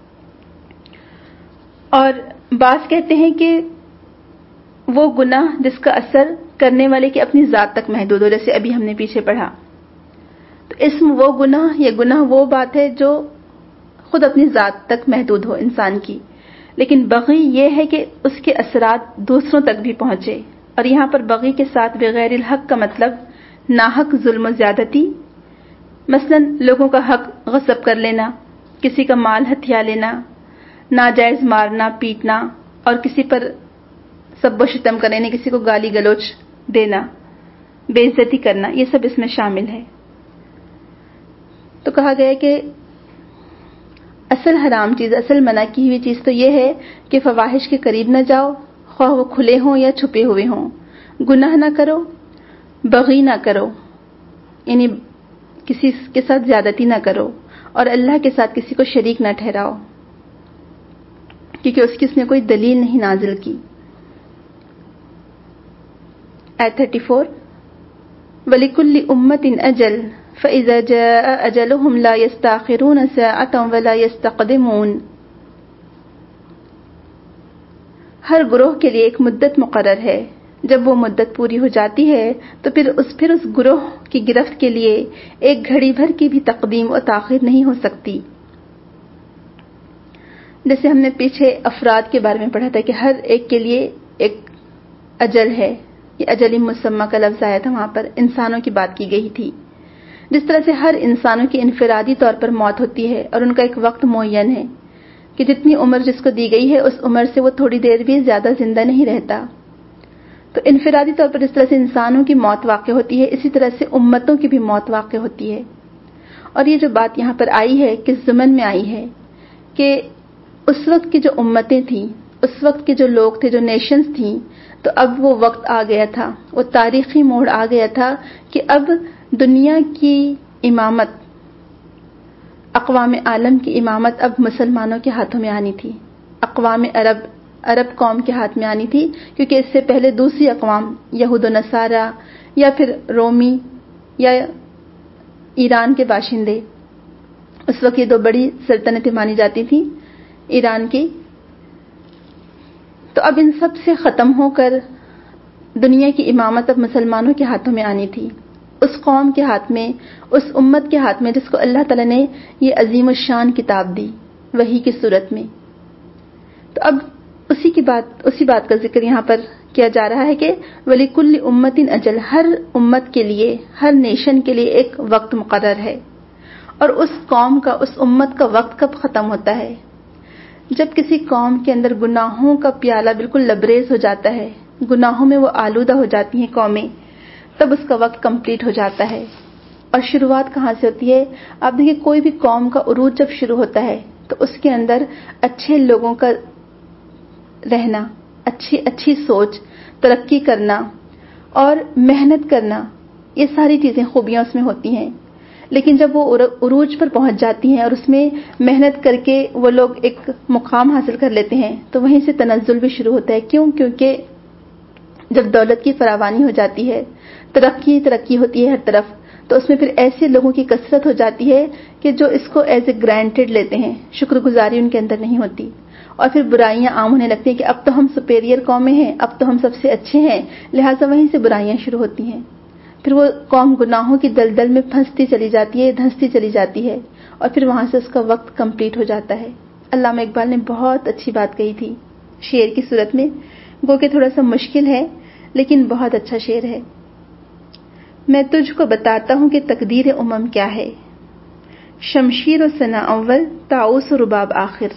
اور بعض کہتے ہیں کہ وہ گناہ جس کا اثر کرنے والے کی اپنی ذات تک محدود ہو، جیسے ابھی ہم نے پیچھے پڑھا. تو اسم وہ گناہ یا گناہ وہ بات ہے جو خود اپنی ذات تک محدود ہو انسان کی، لیکن بغی یہ ہے کہ اس کے اثرات دوسروں تک بھی پہنچے. اور یہاں پر بغی کے ساتھ بغیر الحق کا مطلب ناحق ظلم و زیادتی، مثلا لوگوں کا حق غصب کر لینا، کسی کا مال ہتھیا لینا، ناجائز مارنا پیٹنا، اور کسی پر سب و شتم کرنا، یعنی کسی کو گالی گلوچ دینا، بے عزتی کرنا، یہ سب اس میں شامل ہے. تو کہا گیا کہ اصل حرام چیز، اصل منع کی ہوئی چیز تو یہ ہے کہ فواحش کے قریب نہ جاؤ، خواہ وہ کھلے ہوں یا چھپے ہوئے ہوں. گناہ نہ کرو، بغی نہ کرو، یعنی کسی کے ساتھ زیادتی نہ کرو، اور اللہ کے ساتھ کسی کو شریک نہ ٹھہراؤ، کیونکہ اس نے کوئی دلیل نہیں نازل کی. آیت 34 وَلِكُلِّ أُمَّةٍ أَجَلٌ فَإِذَا جَاءَ أَجَلُهُمْ لَا يَسْتَأْخِرُونَ سَاعَةً وَلَا يَسْتَقْدِمُونَ. ہر گروہ کے لیے ایک مدت مقرر ہے، جب وہ مدت پوری ہو جاتی ہے تو پھر اس گروہ کی گرفت کے لیے ایک گھڑی بھر کی بھی تقدیم و تاخیر نہیں ہو سکتی. جیسے ہم نے پیچھے افراد کے بارے میں پڑھا تھا کہ ہر ایک کے لیے ایک اجل ہے، یہ اجل مسمى کا لفظ آیا تھا، وہاں پر انسانوں کی بات کی گئی تھی. جس طرح سے ہر انسانوں کی انفرادی طور پر موت ہوتی ہے اور ان کا ایک وقت معین ہے کہ جتنی عمر جس کو دی گئی ہے اس عمر سے وہ تھوڑی دیر بھی زیادہ زندہ نہیں رہتا. تو انفرادی طور پر جس طرح سے انسانوں کی موت واقع ہوتی ہے، اسی طرح سے امتوں کی بھی موت واقع ہوتی ہے. اور یہ جو بات یہاں پر آئی ہے کس ضمن میں آئی ہے کہ اس وقت کی جو امتیں تھیں، اس وقت کے جو لوگ تھے، جو نیشنز تھیں، تو اب وہ وقت آ گیا تھا، وہ تاریخی موڑ آ گیا تھا کہ اب دنیا کی امامت، اقوام عالم کی امامت اب مسلمانوں کے ہاتھوں میں آنی تھی. اقوام عرب قوم کے ہاتھ میں آنی تھی، کیونکہ اس سے پہلے دوسری اقوام یہود و نصارہ یا پھر رومی یا ایران کے باشندے، اس وقت یہ دو بڑی سلطنتیں مانی جاتی تھیں ایران کی، تو اب ان سب سے ختم ہو کر دنیا کی امامت اب مسلمانوں کے ہاتھوں میں آنی تھی، اس قوم کے ہاتھ میں، اس امت کے ہاتھ میں جس کو اللہ تعالیٰ نے یہ عظیم الشان کتاب دی وحی کی صورت میں۔ تو اب اسی بات کا ذکر یہاں پر کیا جا رہا ہے کہ وَلِكُلِّ أُمَّةٍ أَجَلٌ، ہر امت کے لیے، ہر نیشن کے لیے ایک وقت مقرر ہے، اور اس قوم کا، اس امت کا وقت کب ختم ہوتا ہے؟ جب کسی قوم کے اندر گناہوں کا پیالہ بالکل لبریز ہو جاتا ہے، گناہوں میں وہ آلودہ ہو جاتی ہیں قومیں، تب اس کا وقت کمپلیٹ ہو جاتا ہے۔ اور شروعات کہاں سے ہوتی ہے؟ آپ دیکھیں کوئی بھی قوم کا عروج جب شروع ہوتا ہے تو اس کے اندر اچھے لوگوں کا رہنا، اچھی سوچ، ترقی کرنا اور محنت کرنا، یہ ساری چیزیں خوبیاں اس میں ہوتی ہیں۔ لیکن جب وہ عروج پر پہنچ جاتی ہیں اور اس میں محنت کر کے وہ لوگ ایک مقام حاصل کر لیتے ہیں تو وہیں سے تنزل بھی شروع ہوتا ہے۔ کیوں؟ کیونکہ جب دولت کی فراوانی ہو جاتی ہے، ترقی ہوتی ہے ہر طرف، تو اس میں پھر ایسے لوگوں کی کثرت ہو جاتی ہے کہ جو اس کو ایز اے گرانٹیڈ لیتے ہیں، شکر گزاری ان کے اندر نہیں ہوتی، اور پھر برائیاں عام ہونے لگتی ہیں کہ اب تو ہم سپیریئر قومیں ہیں، اب تو ہم سب سے اچھے ہیں، لہٰذا وہیں سے برائیاں شروع ہوتی ہیں۔ پھر وہ قوم گناہوں کی دلدل میں پھنستی چلی جاتی ہے، دھنستی چلی جاتی ہے، اور پھر وہاں سے اس کا وقت کمپلیٹ ہو جاتا ہے۔ علامہ اقبال نے بہت اچھی بات کہی تھی شعر کی صورت میں، گو کہ تھوڑا سا مشکل ہے لیکن بہت اچھا شعر ہے۔ میں تجھ کو بتاتا ہوں کہ تقدیر امم کیا ہے، شمشیر و ثنا اول، طاؤس و رباب آخر،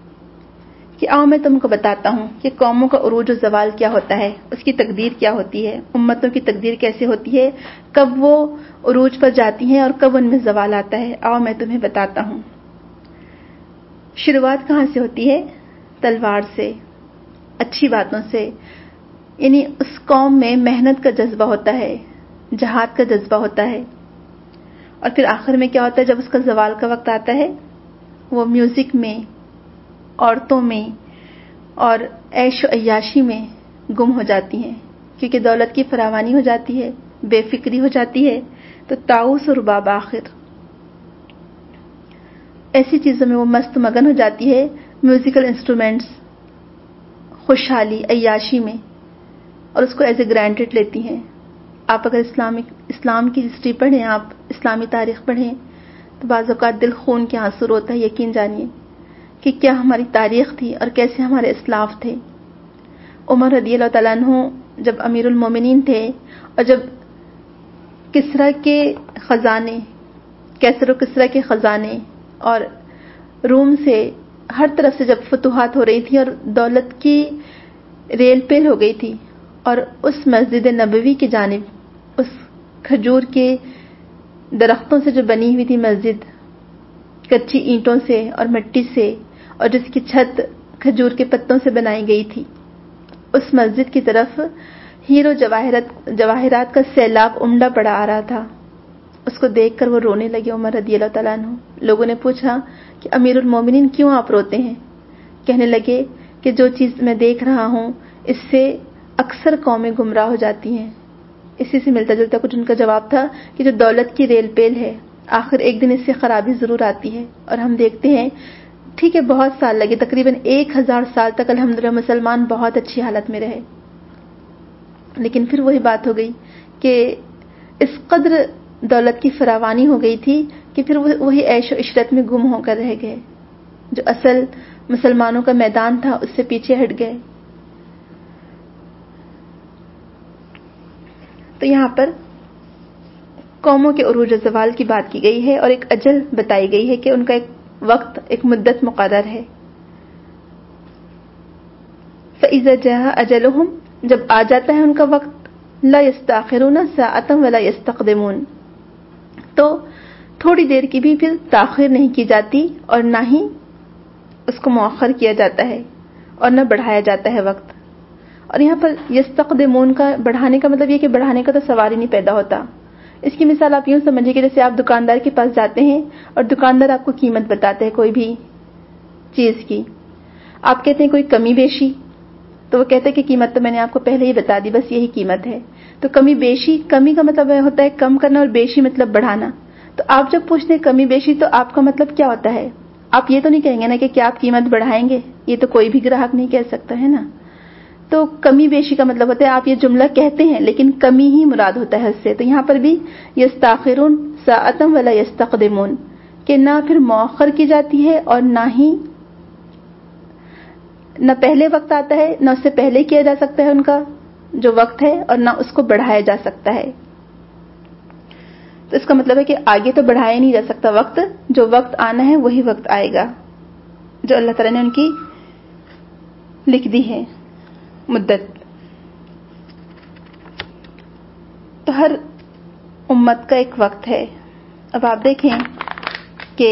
کہ آؤ میں تم کو بتاتا ہوں کہ قوموں کا عروج و زوال کیا ہوتا ہے، اس کی تقدیر کیا ہوتی ہے، امتوں کی تقدیر کیسے ہوتی ہے، کب وہ عروج پر جاتی ہیں اور کب ان میں زوال آتا ہے، آؤ میں تمہیں بتاتا ہوں۔ شروعات کہاں سے ہوتی ہے؟ تلوار سے، اچھی باتوں سے، یعنی اس قوم میں محنت کا جذبہ ہوتا ہے، جہاد کا جذبہ ہوتا ہے، اور پھر آخر میں کیا ہوتا ہے جب اس کا زوال کا وقت آتا ہے؟ وہ میوزک میں، عورتوں میں اور عیش و عیاشی میں گم ہو جاتی ہیں، کیونکہ دولت کی فراوانی ہو جاتی ہے، بے فکری ہو جاتی ہے، تو طاؤس و رباب آخر، ایسی چیزوں میں وہ مست مگن ہو جاتی ہے، میوزیکل انسٹرومنٹس، خوشحالی، عیاشی میں، اور اس کو ایز اے گرانٹیڈ لیتی ہیں۔ آپ اگر اسلام کی ہسٹری پڑھیں، آپ اسلامی تاریخ پڑھیں تو بعض اوقات دل خون کے آنسو روتا ہے، یقین جانیے کہ کیا ہماری تاریخ تھی اور کیسے ہمارے اسلاف تھے۔ عمر رضی اللہ تعالیٰ عنہ جب امیر المومنین تھے اور جب کسریٰ کے خزانے، کیسر و کسریٰ کے خزانے اور روم سے ہر طرف سے جب فتوحات ہو رہی تھی اور دولت کی ریل پیل ہو گئی تھی، اور اس مسجد نبوی کی جانب، اس کھجور کے درختوں سے جو بنی ہوئی تھی مسجد، کچی اینٹوں سے اور مٹی سے، اور جس کی چھت کھجور کے پتوں سے بنائی گئی تھی، اس مسجد کی طرف ہیرو جواہرات کا سیلاب عمدہ پڑا آ رہا تھا۔ اس کو دیکھ کر وہ رونے لگے عمر رضی اللہ تعالیٰ عنہ۔ لوگوں نے پوچھا کہ امیر المومنین کیوں آپ روتے ہیں؟ کہنے لگے کہ جو چیز میں دیکھ رہا ہوں اس سے اکثر قومیں گمراہ ہو جاتی ہیں۔ اسی سے ملتا جلتا کچھ ان کا جواب تھا کہ جو دولت کی ریل پیل ہے آخر ایک دن اس سے خرابی ضرور آتی ہے، اور ہم دیکھتے ہیں ٹھیک ہے بہت سال لگے، تقریباً 1000 سال تک الحمدللہ مسلمان بہت اچھی حالت میں رہے، لیکن پھر وہی بات ہو گئی کہ اس قدر دولت کی فراوانی ہو گئی تھی کہ پھر وہی عیش و عشرت میں گم ہو کر رہ گئے، جو اصل مسلمانوں کا میدان تھا اس سے پیچھے ہٹ گئے۔ تو یہاں پر قوموں کے عروج و زوال کی بات کی گئی ہے اور ایک اجل بتائی گئی ہے کہ ان کا ایک وقت، ایک مدت مقرر ہے۔ فَإِذَا جَاءَ أَجَلُهُمْ، جب آ جاتا ہے ان کا وقت، لَا يَسْتَأْخِرُونَ سَاعَةً وَلَا يَسْتَقْدِمُونَ، تو تھوڑی دیر کی بھی پھر تاخیر نہیں کی جاتی اور نہ ہی اس کو مؤخر کیا جاتا ہے اور نہ بڑھایا جاتا ہے وقت۔ اور یہاں پر یستقدمون کا بڑھانے کا مطلب یہ کہ بڑھانے کا تو سوال ہی نہیں پیدا ہوتا۔ اس کی مثال آپ یوں سمجھیے کہ جیسے آپ دکاندار کے پاس جاتے ہیں اور دکاندار آپ کو قیمت بتاتے ہیں کوئی بھی چیز کی، آپ کہتے ہیں کوئی کمی بیشی، تو وہ کہتے ہیں کہ قیمت تو میں نے آپ کو پہلے ہی بتا دی، بس یہی قیمت ہے. تو کمی بیشی، کمی کا مطلب ہوتا ہے کم کرنا اور بیشی مطلب بڑھانا. تو آپ جب پوچھتے ہیں کمی بیشی تو آپ کا مطلب کیا ہوتا ہے؟ آپ یہ تو نہیں کہیں گے نا کہ کیا آپ قیمت بڑھائیں گے، یہ تو کوئی بھی گراہک نہیں کہہ سکتا ہے نا. تو کمی بیشی کا مطلب ہوتا ہے آپ یہ جملہ کہتے ہیں لیکن کمی ہی مراد ہوتا ہے اس سے. تو یہاں پر بھی یستاخرون ساعتم ولا یستقدمون، کہ نہ پھر مؤخر کی جاتی ہے اور نہ پہلے وقت آتا ہے، نہ اس سے پہلے کیا جا سکتا ہے ان کا جو وقت ہے، اور نہ اس کو بڑھایا جا سکتا ہے. تو اس کا مطلب ہے کہ آگے تو بڑھایا نہیں جا سکتا وقت، جو وقت آنا ہے وہی وقت آئے گا جو اللہ تعالیٰ نے ان کی لکھ دی ہے مدت. تو ہر امت کا ایک وقت ہے. اب آپ دیکھیں کہ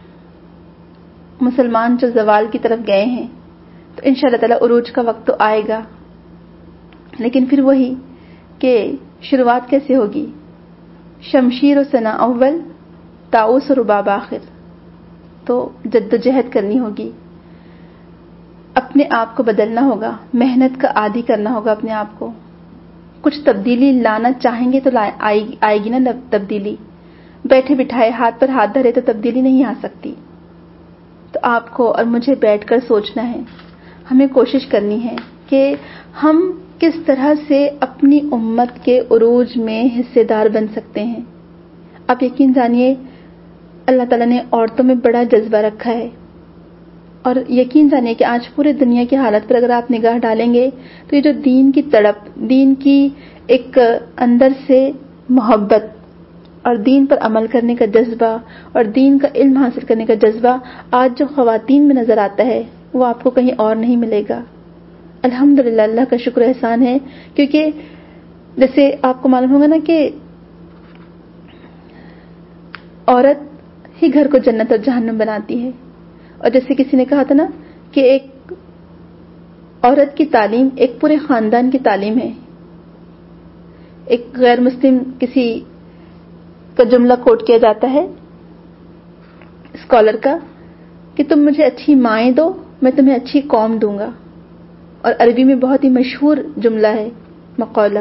مسلمان جو زوال کی طرف گئے ہیں تو انشاءاللہ تعالیٰ عروج کا وقت تو آئے گا، لیکن پھر وہی کہ شروعات کیسے ہوگی؟ شمشیر و ثنا اول، طاؤس و رباب آخر. تو جد و جہد کرنی ہوگی، اپنے آپ کو بدلنا ہوگا، محنت کا عادی کرنا ہوگا اپنے آپ کو. کچھ تبدیلی لانا چاہیں گے تو آئے گی نا تبدیلی. بیٹھے بٹھائے ہاتھ پر ہاتھ دھرے تو تبدیلی نہیں آ سکتی. تو آپ کو اور مجھے بیٹھ کر سوچنا ہے، ہمیں کوشش کرنی ہے کہ ہم کس طرح سے اپنی امت کے عروج میں حصے دار بن سکتے ہیں. آپ یقین جانیے اللہ تعالیٰ نے عورتوں میں بڑا جذبہ رکھا ہے، اور یقین جانیے کہ آج پورے دنیا کی حالت پر اگر آپ نگاہ ڈالیں گے تو یہ جو دین کی تڑپ، دین کی ایک اندر سے محبت اور دین پر عمل کرنے کا جذبہ اور دین کا علم حاصل کرنے کا جذبہ آج جو خواتین میں نظر آتا ہے وہ آپ کو کہیں اور نہیں ملے گا. الحمدللہ، اللہ کا شکر احسان ہے، کیونکہ جیسے آپ کو معلوم ہوگا نا کہ عورت ہی گھر کو جنت اور جہنم بناتی ہے. اور جیسے کسی نے کہا تھا نا کہ ایک عورت کی تعلیم ایک پورے خاندان کی تعلیم ہے. ایک غیر مسلم کسی کا جملہ کوٹ کیا جاتا ہے اسکالر کا کہ تم مجھے اچھی مائیں دو، میں تمہیں اچھی قوم دوں گا. اور عربی میں بہت ہی مشہور جملہ ہے، مقولہ،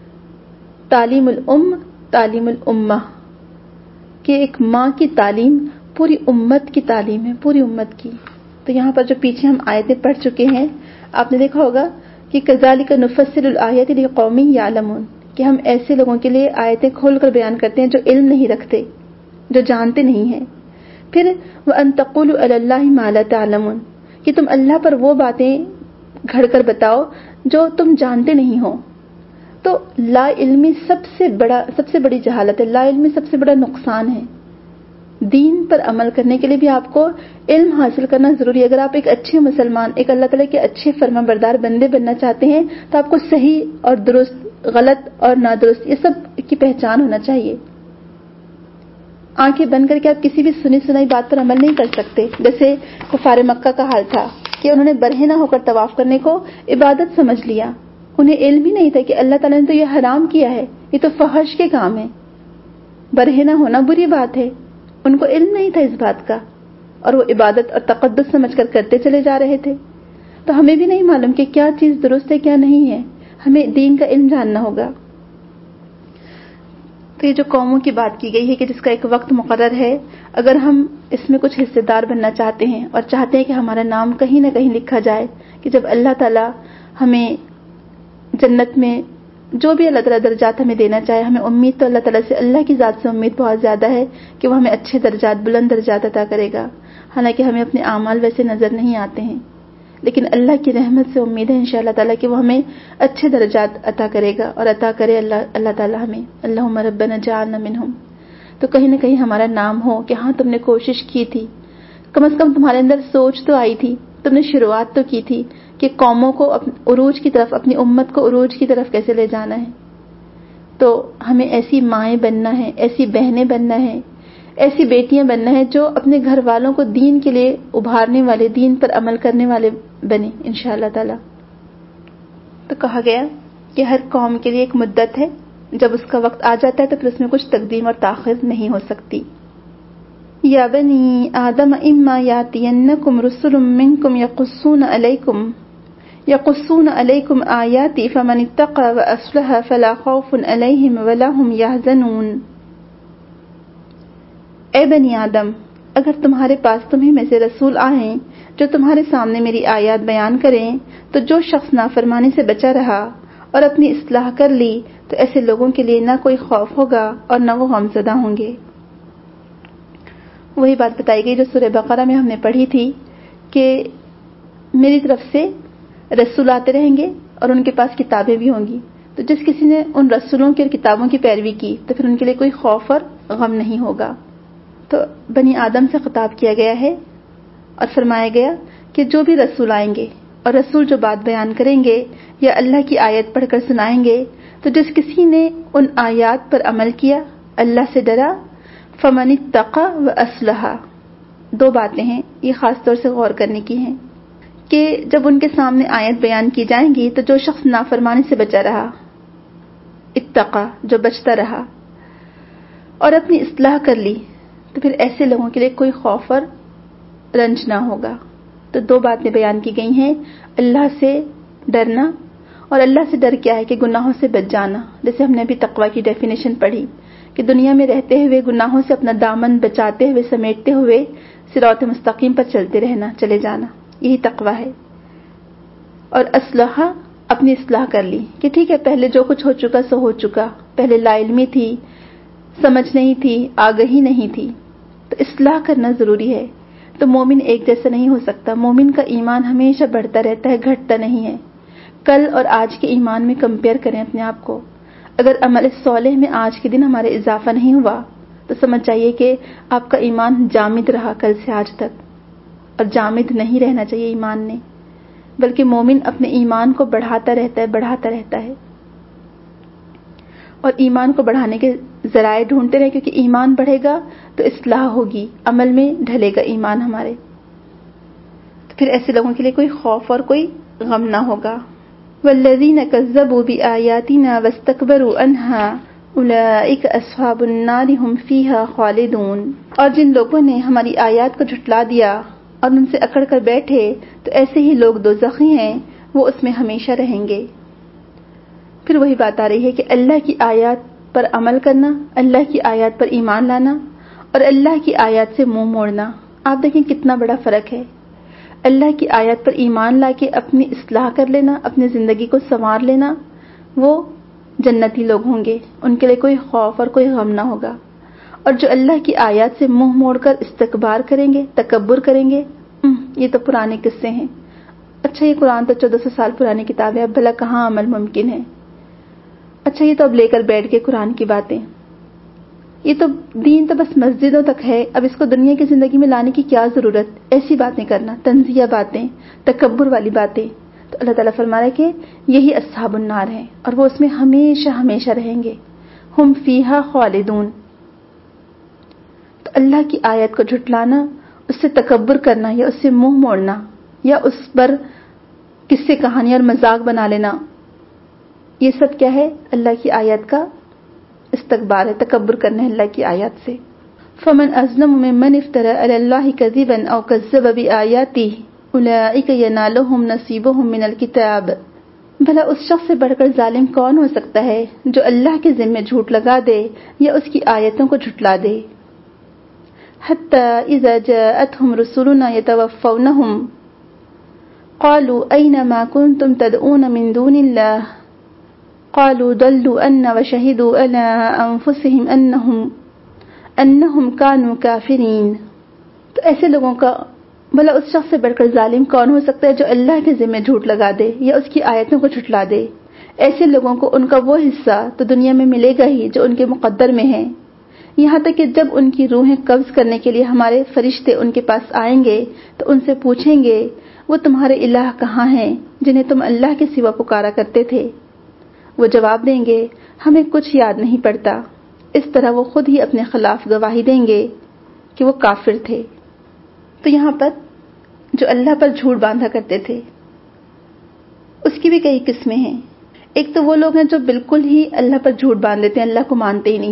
تعلیم الام تعلیم الامہ، کہ ایک ماں کی تعلیم پوری امت کی تعلیم ہے، پوری امت کی. تو یہاں پر جو پیچھے ہم آیتیں پڑھ چکے ہیں آپ نے دیکھا ہوگا کہ کذالک نفصل الآیات لقوم یعلمون، کہ ہم ایسے لوگوں کے لیے آیتیں کھول کر بیان کرتے ہیں جو علم نہیں رکھتے، جو جانتے نہیں ہیں. پھر وَأَن تَقُولُوا عَلَى اللَّهِ مَا لَا تَعْلَمُونَ، کہ تم اللہ پر وہ باتیں گھڑ کر بتاؤ جو تم جانتے نہیں ہو. تو لا علمی سب سے بڑی جہالت ہے، لا علمی سب سے بڑا نقصان ہے. دین پر عمل کرنے کے لیے بھی آپ کو علم حاصل کرنا ضروری ہے. اگر آپ ایک اچھے مسلمان، ایک اللہ تعالیٰ کے اچھے فرما بردار بندے بننا چاہتے ہیں تو آپ کو صحیح اور درست، غلط اور نادرست، یہ سب کی پہچان ہونا چاہیے. آنکھیں بند کر کے آپ کسی بھی سنی سنائی بات پر عمل نہیں کر سکتے. جیسے کفار مکہ کا حال تھا کہ انہوں نے برہنہ ہو کر طواف کرنے کو عبادت سمجھ لیا. انہیں علم ہی نہیں تھا کہ اللہ تعالیٰ نے تو یہ حرام کیا ہے، یہ تو فحش کے کام ہے، برہنہ ہونا بری بات ہے. ان کو علم نہیں تھا اس بات کا، اور وہ عبادت اور تقدس سمجھ کر کرتے چلے جا رہے تھے. تو ہمیں بھی نہیں معلوم کہ کیا چیز درست ہے کیا نہیں ہے، ہمیں دین کا علم جاننا ہوگا. تو یہ جو قوموں کی بات کی گئی ہے کہ جس کا ایک وقت مقرر ہے، اگر ہم اس میں کچھ حصے دار بننا چاہتے ہیں اور چاہتے ہیں کہ ہمارا نام کہیں نہ کہیں لکھا جائے، کہ جب اللہ تعالیٰ ہمیں جنت میں جو بھی اللہ تعالیٰ درجات ہمیں دینا چاہے، ہمیں امید تو اللہ تعالیٰ سے، اللہ کی ذات سے امید بہت زیادہ ہے کہ وہ ہمیں اچھے درجات، بلند درجات عطا کرے گا. حالانکہ ہمیں اپنے اعمال ویسے نظر نہیں آتے ہیں، لیکن اللہ کی رحمت سے امید ہے انشاءاللہ تعالیٰ کہ وہ ہمیں اچھے درجات عطا کرے گا، اور عطا کرے اللہ تعالیٰ ہمیں. اللہم ربنا جعلنا منہم. تو کہیں نہ کہیں ہمارا نام ہو کہ ہاں تم نے کوشش کی تھی، کم از کم تمہارے اندر سوچ تو آئی تھی، تم نے شروعات تو کی تھی کہ قوموں کو عروج کی طرف، اپنی امت کو عروج کی طرف کیسے لے جانا ہے. تو ہمیں ایسی مائیں بننا ہے، ایسی بہنیں بننا ہے، ایسی بیٹیاں بننا ہے جو اپنے گھر والوں کو دین کے لیے ابھارنے والے، دین پر عمل کرنے والے بنے انشاءاللہ تعالی. تو کہا گیا کہ ہر قوم کے لیے ایک مدت ہے، جب اس کا وقت آ جاتا ہے تو پھر اس میں کچھ تقدیم اور تاخیر نہیں ہو سکتی. یا بنی آدم اما یاتینکم رسل منکم یقصون علیکم آیاتی فمن اتقى واصلح فلا خوف علیہم ولا هم یحزنون۔ اے بنی آدم، اگر تمہارے پاس تمہیں میں سے رسول آئیں جو تمہارے سامنے میری آیات بیان کریں تو جو شخص نافرمانی سے بچا رہا اور اپنی اصلاح کر لی تو ایسے لوگوں کے لیے نہ کوئی خوف ہوگا اور نہ وہ غمزدہ ہوں گے۔ وہی بات بتائی گئی جو سورہ بقرہ میں ہم نے پڑھی تھی کہ میری طرف سے رسول آتے رہیں گے اور ان کے پاس کتابیں بھی ہوں گی، تو جس کسی نے ان رسولوں کی اور کتابوں کی پیروی کی تو پھر ان کے لیے کوئی خوف اور غم نہیں ہوگا۔ تو بنی آدم سے خطاب کیا گیا ہے اور فرمایا گیا کہ جو بھی رسول آئیں گے اور رسول جو بات بیان کریں گے یا اللہ کی آیت پڑھ کر سنائیں گے تو جس کسی نے ان آیات پر عمل کیا، اللہ سے ڈرا، فمن اتقى واصلح، دو باتیں ہیں یہ خاص طور سے غور کرنے کی ہیں کہ جب ان کے سامنے آیت بیان کی جائیں گی تو جو شخص نافرمانی سے بچا رہا، اتقى جو بچتا رہا، اور اپنی اصلاح کر لی تو پھر ایسے لوگوں کے لیے کوئی خوف اور رنج نہ ہوگا۔ تو دو باتیں بیان کی گئی ہیں، اللہ سے ڈرنا، اور اللہ سے ڈر کیا ہے کہ گناہوں سے بچ جانا، جیسے ہم نے ابھی تقویٰ کی ڈیفینیشن پڑھی کہ دنیا میں رہتے ہوئے گناہوں سے اپنا دامن بچاتے ہوئے سمیٹتے ہوئے صراط مستقیم پر چلتے رہنا، چلے جانا، یہی تقویٰ ہے۔ اور اصلاح، اپنی اصلاح کر لی کہ ٹھیک ہے پہلے جو کچھ ہو چکا سو ہو چکا، پہلے لا علمی تھی، سمجھ نہیں تھی، آگہی نہیں تھی، تو اصلاح کرنا ضروری ہے۔ تو مومن ایک جیسا نہیں ہو سکتا، مومن کا ایمان ہمیشہ بڑھتا رہتا ہے، گھٹتا نہیں ہے۔ کل اور آج کے ایمان میں کمپیئر کریں اپنے آپ کو، اگر عمل صالح میں آج کے دن ہمارے اضافہ نہیں ہوا تو سمجھ جائیے کہ آپ کا ایمان جامد رہا کل سے آج تک، اور جامد نہیں رہنا چاہیے ایمان نے، بلکہ مومن اپنے ایمان کو بڑھاتا رہتا ہے اور ایمان کو بڑھانے کے ذرائع ڈھونڈتے رہے، کیونکہ ایمان بڑھے گا تو اصلاح ہوگی، عمل میں ڈھلے گا ایمان ہمارے، تو پھر ایسے لوگوں کے لیے کوئی خوف اور کوئی غم نہ ہوگا۔ والذین کذبوا بآیاتنا واستکبروا عنہا اولئک اصحاب النار هم فیہا خالدون، اور جن لوگوں نے ہماری آیات کو جھٹلا دیا اور ان سے اکڑ کر بیٹھے تو ایسے ہی لوگ دوزخی ہیں، وہ اس میں ہمیشہ رہیں گے۔ پھر وہی بات آ رہی ہے کہ اللہ کی آیات پر عمل کرنا، اللہ کی آیات پر ایمان لانا اور اللہ کی آیات سے منہ موڑنا، آپ دیکھیں کتنا بڑا فرق ہے۔ اللہ کی آیات پر ایمان لا کے اپنی اصلاح کر لینا، اپنی زندگی کو سنوار لینا، وہ جنتی لوگ ہوں گے، ان کے لیے کوئی خوف اور کوئی غم نہ ہوگا۔ اور جو اللہ کی آیات سے منہ موڑ کر استکبار کریں گے، تکبر کریں گے، یہ تو پرانے قصے ہیں، اچھا یہ قرآن تو 1400 سال پرانی کتاب ہے، اب بھلا کہاں عمل ممکن ہے، اچھا یہ تو اب لے کر بیٹھ کے قرآن کی باتیں، یہ تو دین تو بس مسجدوں تک ہے، اب اس کو دنیا کی زندگی میں لانے کی کیا ضرورت، ایسی باتیں کرنا، تنزیہ باتیں، تکبر والی باتیں۔ تو اللہ تعالیٰ فرما رہا ہے کہ یہی اصحاب النار ہیں اور وہ اس میں ہمیشہ ہمیشہ رہیں گے، ہم فیہا خالدون۔ تو اللہ کی آیت کو جھٹلانا، اس سے تکبر کرنا یا اس سے منہ موڑنا یا اس پر قصے کہانی اور مذاق بنا لینا، یہ سب کیا ہے؟ اللہ کی آیت کا استکبار ہے، تکبر کرنا ہے اللہ کی آیات سے۔ فمن اظلم ممن افترى على الله كذبا او كذب بآياته اولئك ينالهم نصيبهم من الكتاب، بھلا اس شخص سے بڑھ کر ظالم کون ہو سکتا ہے جو اللہ کے ذمے جھوٹ لگا دے یا اس کی آیتوں کو جھٹلا دے۔ حتى اذا جاءتهم رسلنا يتوفونهم قالوا اين ما كنتم تدعون من دون الله قالوا ضلوا عنا وشهدوا على انفسهم انهم كانوا كافرين۔ تو ایسے لوگوں کا بھلا اس شخص سے بڑھ کر ظالم کون ہو سکتا ہے جو اللہ کے ذمہ جھوٹ لگا دے یا اس کی آیتوں کو جھٹلا دے۔ ایسے لوگوں کو ان کا وہ حصہ تو دنیا میں ملے گا ہی جو ان کے مقدر میں ہے، یہاں تک کہ جب ان کی روحیں قبض کرنے کے لیے ہمارے فرشتے ان کے پاس آئیں گے تو ان سے پوچھیں گے وہ تمہارے الہ کہاں ہیں جنہیں تم اللہ کے سوا پکارا کرتے تھے؟ وہ جواب دیں گے ہمیں کچھ یاد نہیں پڑتا۔ اس طرح وہ خود ہی اپنے خلاف گواہی دیں گے کہ وہ کافر تھے۔ تو یہاں پر جو اللہ پر جھوٹ باندھا کرتے تھے اس کی بھی کئی قسمیں ہیں۔ ایک تو وہ لوگ ہیں جو بالکل ہی اللہ پر جھوٹ باندھ لیتے ہیں، اللہ کو مانتے ہی نہیں ہیں،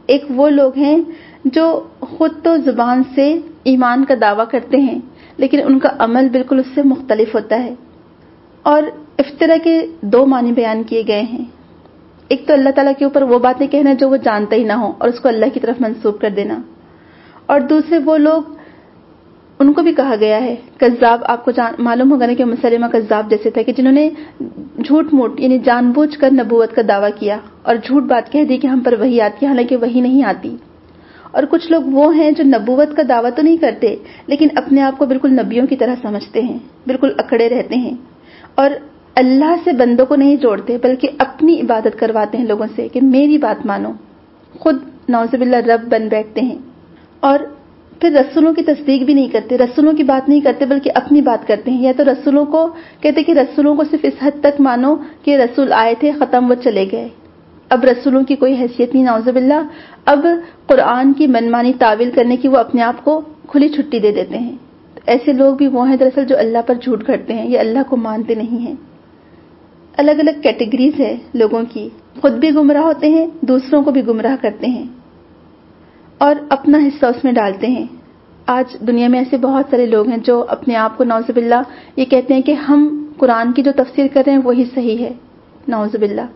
ایک وہ لوگ ہیں جو خود تو زبان سے ایمان کا دعویٰ کرتے ہیں لیکن ان کا عمل بالکل اس سے مختلف ہوتا ہے. اور افطرا کے دو معنی بیان کیے گئے ہیں. ایک تو اللہ تعالیٰ کے اوپر وہ باتیں کہنا جو وہ جانتا ہی نہ ہو اور اس کو اللہ کی طرف منسوب کر دینا, اور دوسرے وہ لوگ ان کو بھی کہا گیا ہے کذاب. آپ کو معلوم ہوگا نا کہ مسلمہ کذاب جیسے تھے کہ جنہوں نے جھوٹ موٹ یعنی جان بوجھ کر نبوت کا دعویٰ کیا اور جھوٹ بات کہہ دی کہ ہم پر وحی آتی ہے, حالانکہ وحی نہیں آتی. اور کچھ لوگ وہ ہیں جو نبوت کا دعویٰ تو نہیں کرتے لیکن اپنے آپ کو بالکل نبیوں کی طرح سمجھتے ہیں, بالکل اکڑے رہتے ہیں اور اللہ سے بندوں کو نہیں جوڑتے بلکہ اپنی عبادت کرواتے ہیں لوگوں سے کہ میری بات مانو. خود نعوذ باللہ رب بن بیٹھتے ہیں اور پھر رسولوں کی تصدیق بھی نہیں کرتے, رسولوں کی بات نہیں کرتے بلکہ اپنی بات کرتے ہیں. یا تو رسولوں کو کہتے کہ رسولوں کو صرف اس حد تک مانو کہ رسول آئے تھے, ختم, وہ چلے گئے, اب رسولوں کی کوئی حیثیت نہیں نعوذ باللہ. اب قرآن کی منمانی تعویل کرنے کی وہ اپنے آپ کو کھلی چھٹی دے دیتے ہیں. ایسے لوگ بھی وہ ہیں دراصل جو اللہ پر جھوٹ گھڑتے ہیں, یہ اللہ کو مانتے نہیں ہیں. الگ الگ کیٹیگریز ہے لوگوں کی, خود بھی گمراہ ہوتے ہیں, دوسروں کو بھی گمراہ کرتے ہیں اور اپنا حصہ اس میں ڈالتے ہیں. آج دنیا میں ایسے بہت سارے لوگ ہیں جو اپنے آپ کو نعوذ باللہ یہ کہتے ہیں کہ ہم قرآن کی جو تفسیر کر رہے ہیں وہی صحیح ہے, نعوذ باللہ.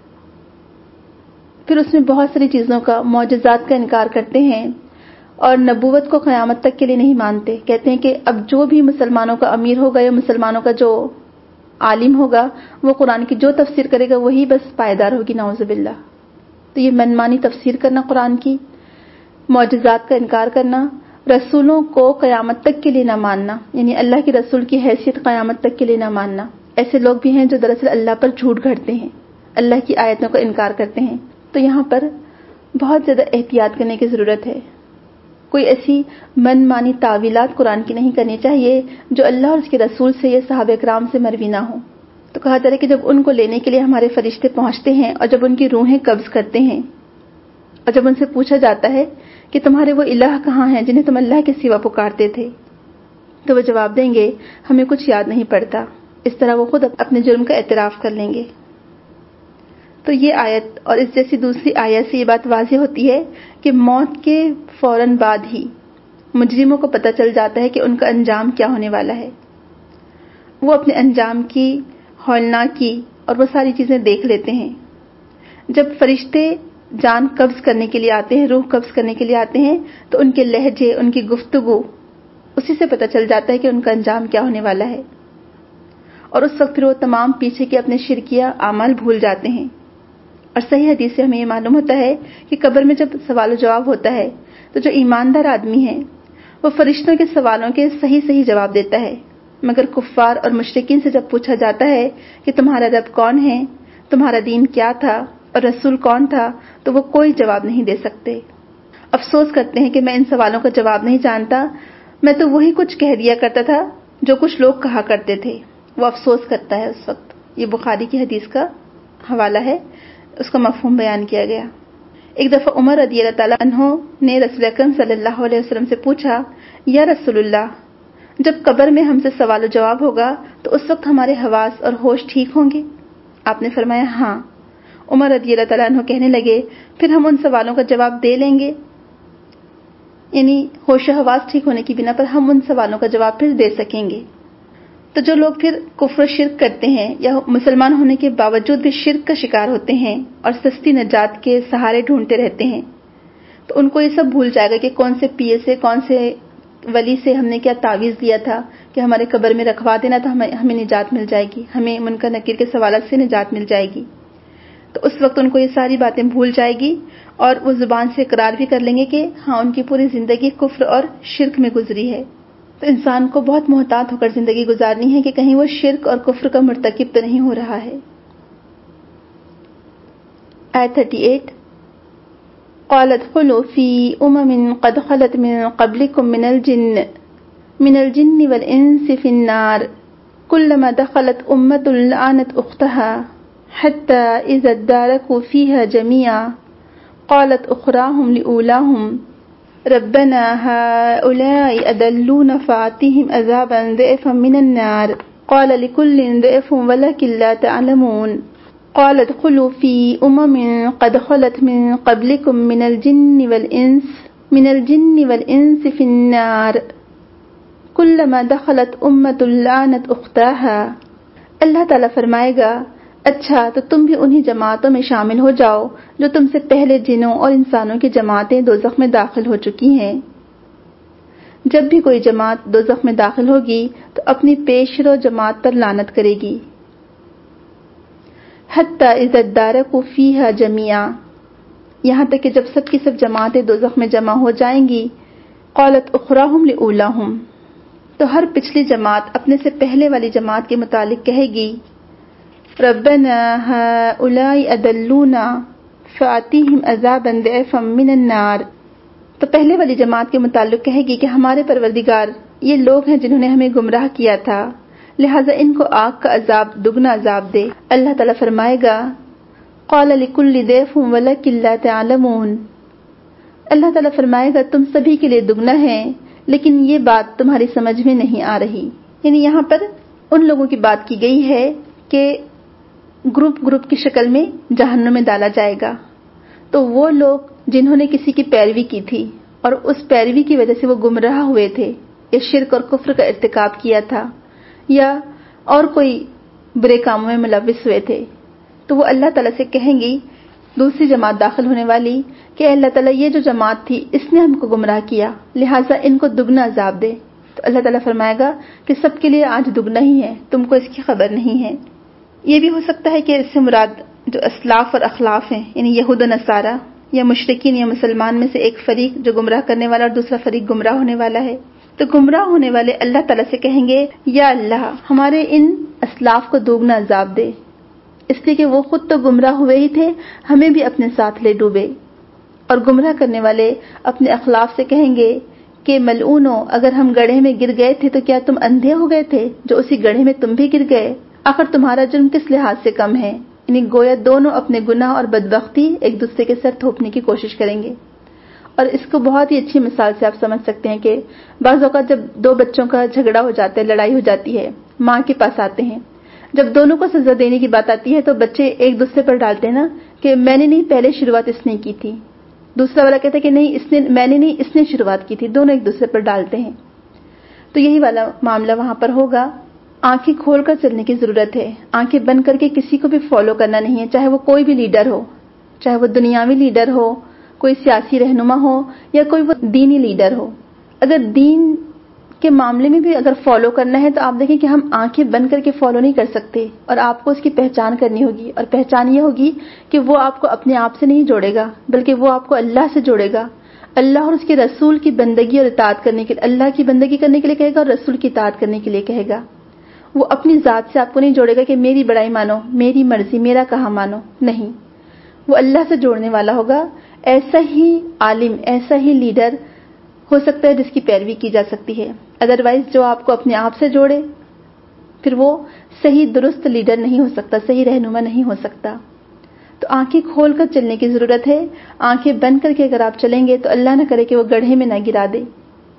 پھر اس میں بہت ساری چیزوں کا, معجزات کا انکار کرتے ہیں اور نبوت کو قیامت تک کے لیے نہیں مانتے. کہتے ہیں کہ اب جو بھی مسلمانوں کا امیر ہوگا یا مسلمانوں کا جو عالم ہوگا وہ قرآن کی جو تفسیر کرے گا وہی بس پائیدار ہوگی, نعوذ باللہ. تو یہ منمانی تفسیر کرنا قرآن کی, معجزات کا انکار کرنا, رسولوں کو قیامت تک کے لیے نہ ماننا یعنی اللہ کے رسول کی حیثیت قیامت تک کے لیے نہ ماننا. ایسے لوگ بھی ہیں جو دراصل اللہ پر جھوٹ گھڑتے ہیں, اللہ کی آیتوں کا انکار کرتے ہیں. تو یہاں پر بہت زیادہ احتیاط کرنے کی ضرورت ہے. کوئی ایسی من مانی تعویلات قرآن کی نہیں کرنی چاہیے جو اللہ اور اس کے رسول سے یا صحابہ کرام سے مروی نہ ہو. تو کہا جا رہا ہے کہ جب ان کو لینے کے لیے ہمارے فرشتے پہنچتے ہیں اور جب ان کی روحیں قبض کرتے ہیں اور جب ان سے پوچھا جاتا ہے کہ تمہارے وہ الہ کہاں ہیں جنہیں تم اللہ کے سوا پکارتے تھے, تو وہ جواب دیں گے ہمیں کچھ یاد نہیں پڑتا. اس طرح وہ خود اپنے جرم کا اعتراف کر لیں گے. تو یہ آیت اور اس جیسی دوسری آیت سے یہ بات واضح ہوتی ہے کہ موت کے فوراً بعد ہی مجرموں کو پتہ چل جاتا ہے کہ ان کا انجام کیا ہونے والا ہے. وہ اپنے انجام کی ہولناکی اور وہ ساری چیزیں دیکھ لیتے ہیں. جب فرشتے جان قبض کرنے کے لیے آتے ہیں, روح قبض کرنے کے لیے آتے ہیں, تو ان کے لہجے, ان کی گفتگو, اسی سے پتہ چل جاتا ہے کہ ان کا انجام کیا ہونے والا ہے. اور اس وقت پھر وہ تمام پیچھے کے اپنے شرکیہ اعمال بھول جاتے ہیں. اور صحیح حدیث سے ہمیں یہ معلوم ہوتا ہے کہ قبر میں جب سوال و جواب ہوتا ہے تو جو ایماندار آدمی ہے وہ فرشتوں کے سوالوں کے صحیح جواب دیتا ہے, مگر کفار اور مشرکین سے جب پوچھا جاتا ہے کہ تمہارا رب کون ہے, تمہارا دین کیا تھا اور رسول کون تھا, تو وہ کوئی جواب نہیں دے سکتے. افسوس کرتے ہیں کہ میں ان سوالوں کا جواب نہیں جانتا, میں تو وہی کچھ کہہ دیا کرتا تھا جو کچھ لوگ کہا کرتے تھے. وہ افسوس کرتا ہے اس وقت. یہ بخاری کی حدیث کا حوالہ ہے, اس کا مفہوم بیان کیا گیا. ایک دفعہ عمر رضی اللہ تعالیٰ عنہ نے رسول اکرم صلی اللہ علیہ وسلم سے پوچھا, یا رسول اللہ, جب قبر میں ہم سے سوال و جواب ہوگا تو اس وقت ہمارے حواس اور ہوش ٹھیک ہوں گے؟ آپ نے فرمایا ہاں. عمر رضی اللہ تعالیٰ عنہ کہنے لگے, پھر ہم ان سوالوں کا جواب دے لیں گے, یعنی ہوش و حواس ٹھیک ہونے کی بنا پر ہم ان سوالوں کا جواب پھر دے سکیں گے. تو جو لوگ پھر کفر و شرک کرتے ہیں یا مسلمان ہونے کے باوجود بھی شرک کا شکار ہوتے ہیں اور سستی نجات کے سہارے ڈھونڈتے رہتے ہیں, تو ان کو یہ سب بھول جائے گا کہ کون سے پیے سے, کون سے ولی سے ہم نے کیا تعویذ دیا تھا کہ ہمارے قبر میں رکھوا دینا تو ہمیں نجات مل جائے گی, ہمیں منکر نکیر کے سوالات سے نجات مل جائے گی. تو اس وقت ان کو یہ ساری باتیں بھول جائے گی اور وہ زبان سے اقرار بھی کر لیں گے کہ ہاں ان کی پوری زندگی کفر اور شرک میں گزری ہے. تو انسان کو بہت محتاط ہو کر زندگی گزارنی ہے کہ کہیں وہ شرک اور کفر کا مرتکب تو نہیں ہو رہا ہے. آیت 38 قال ادخلوا في قد خلت من قبلكم من الجن والإنس في النار كلما دخلت لعنت أختها حتى إذا اداركوا فيها جميعا قالت أخراهم لأولاهم ربنا هؤلاء أضلونا فآتهم عذابا ضعفا من النار قال لكل ضعف ولكن لا تعلمون. قال ادخلوا في قد خلت من قبلكم من الجن والإنس في النار كلما دخلت أمة لعنت أختها۔ اللہ تعالیٰ فرمائے گا اچھا تو تم بھی انہی جماعتوں میں شامل ہو جاؤ جو تم سے پہلے جنوں اور انسانوں کی جماعتیں دوزخ میں داخل ہو چکی ہیں۔ جب بھی کوئی جماعت دوزخ میں داخل ہوگی تو اپنی پیش رو جماعت پر لعنت کرے گی۔ حتی اذا ادارکوا فیہا جمیعا، یہاں تک کہ جب سب کی سب جماعتیں دوزخ میں جمع ہو جائیں گی، قالت اخراہم لأولاہم، تو ہر پچھلی جماعت اپنے سے پہلے والی جماعت کے متعلق کہے گی ربنا ہؤلاء اضلونا فآتیہم عذابا ضعفا من النار، تو پہلے والی جماعت کے متعلق کہے گی کہ ہمارے پروردگار یہ لوگ ہیں جنہوں نے ہمیں گمراہ کیا تھا، لہٰذا ان کو آگ کا عذاب دگنا عذاب دے۔ اللہ تعالیٰ فرمائے گا قال لکل ضعف ولکن لا تعلمون، اللہ تعالیٰ فرمائے گا تم سبھی کے لیے دگنا ہے لیکن یہ بات تمہاری سمجھ میں نہیں آ رہی۔ یعنی یہاں پر ان لوگوں کی بات کی گئی ہے کہ گروپ کی شکل میں جہنم میں ڈالا جائے گا، تو وہ لوگ جنہوں نے کسی کی پیروی کی تھی اور اس پیروی کی وجہ سے وہ گمراہ ہوئے تھے یا شرک اور کفر کا ارتکاب کیا تھا یا اور کوئی برے کاموں میں ملوث ہوئے تھے، تو وہ اللہ تعالیٰ سے کہیں گی دوسری جماعت داخل ہونے والی کہ اللہ تعالیٰ یہ جو جماعت تھی اس نے ہم کو گمراہ کیا لہٰذا ان کو دگنا عذاب دے۔ تو اللہ تعالیٰ فرمائے گا کہ سب کے لیے آج دگنا ہی ہے، تم کو اس کی خبر نہیں ہے۔ یہ بھی ہو سکتا ہے کہ اس سے مراد جو اسلاف اور اخلاف ہیں، یعنی یہود و نصارہ یا مشرکین یا مسلمان میں سے ایک فریق جو گمراہ کرنے والا اور دوسرا فریق گمراہ ہونے والا ہے، تو گمراہ ہونے والے اللہ تعالیٰ سے کہیں گے یا اللہ ہمارے ان اسلاف کو دوگنا عذاب دے، اس لیے کہ وہ خود تو گمراہ ہوئے ہی تھے، ہمیں بھی اپنے ساتھ لے ڈوبے۔ اور گمراہ کرنے والے اپنے اخلاف سے کہیں گے کہ ملعونو اگر ہم گڑھے میں گر گئے تھے تو کیا تم اندھے ہو گئے تھے جو اسی گڑھے میں تم بھی گر گئے؟ آخر تمہارا جرم کس لحاظ سے کم ہے؟ یعنی گویا دونوں اپنے گناہ اور بدبختی ایک دوسرے کے سر تھوپنے کی کوشش کریں گے۔ اور اس کو بہت ہی اچھی مثال سے آپ سمجھ سکتے ہیں کہ بعض اوقات جب دو بچوں کا جھگڑا ہو جاتا ہے، لڑائی ہو جاتی ہے، ماں کے پاس آتے ہیں، جب دونوں کو سزا دینے کی بات آتی ہے تو بچے ایک دوسرے پر ڈالتے ہیں نا کہ میں نے نہیں، پہلے شروعات اس نے کی تھی، دوسرا والا کہتا ہے کہ نہیں میں نے نہیں، اس نے شروعات کی تھی، دونوں ایک دوسرے پر ڈالتے ہیں۔ تو یہی والا معاملہ وہاں پر ہوگا۔ آنکھیں کھول کر چلنے کی ضرورت ہے، آنکھیں بند کر کے کسی کو بھی فالو کرنا نہیں ہے، چاہے وہ کوئی بھی لیڈر ہو، چاہے وہ دنیاوی لیڈر ہو، کوئی سیاسی رہنما ہو یا کوئی وہ دینی لیڈر ہو۔ اگر دین کے معاملے میں بھی اگر فالو کرنا ہے تو آپ دیکھیں کہ ہم آنکھیں بند کر کے فالو نہیں کر سکتے، اور آپ کو اس کی پہچان کرنی ہوگی، اور پہچان یہ ہوگی کہ وہ آپ کو اپنے آپ سے نہیں جوڑے گا بلکہ وہ آپ کو اللہ سے جوڑے گا، اللہ اور اس کے رسول کی بندگی اور اطاعت کرنے کے لیے، اللہ کی بندگی کرنے کے لیے کہے گا اور رسول کی اطاعت کرنے کے لیے کہے گا۔ وہ اپنی ذات سے آپ کو نہیں جوڑے گا کہ میری بڑائی مانو، میری مرضی، میرا کہا مانو، نہیں، وہ اللہ سے جوڑنے والا ہوگا۔ ایسا ہی عالم، ایسا ہی لیڈر ہو سکتا ہے جس کی پیروی کی جا سکتی ہے، ادروائز جو آپ کو اپنے آپ سے جوڑے پھر وہ صحیح درست لیڈر نہیں ہو سکتا، صحیح رہنما نہیں ہو سکتا۔ تو آنکھیں کھول کر چلنے کی ضرورت ہے، آنکھیں بند کر کے اگر آپ چلیں گے تو اللہ نہ کرے کہ وہ گڑھے میں نہ گرا دے۔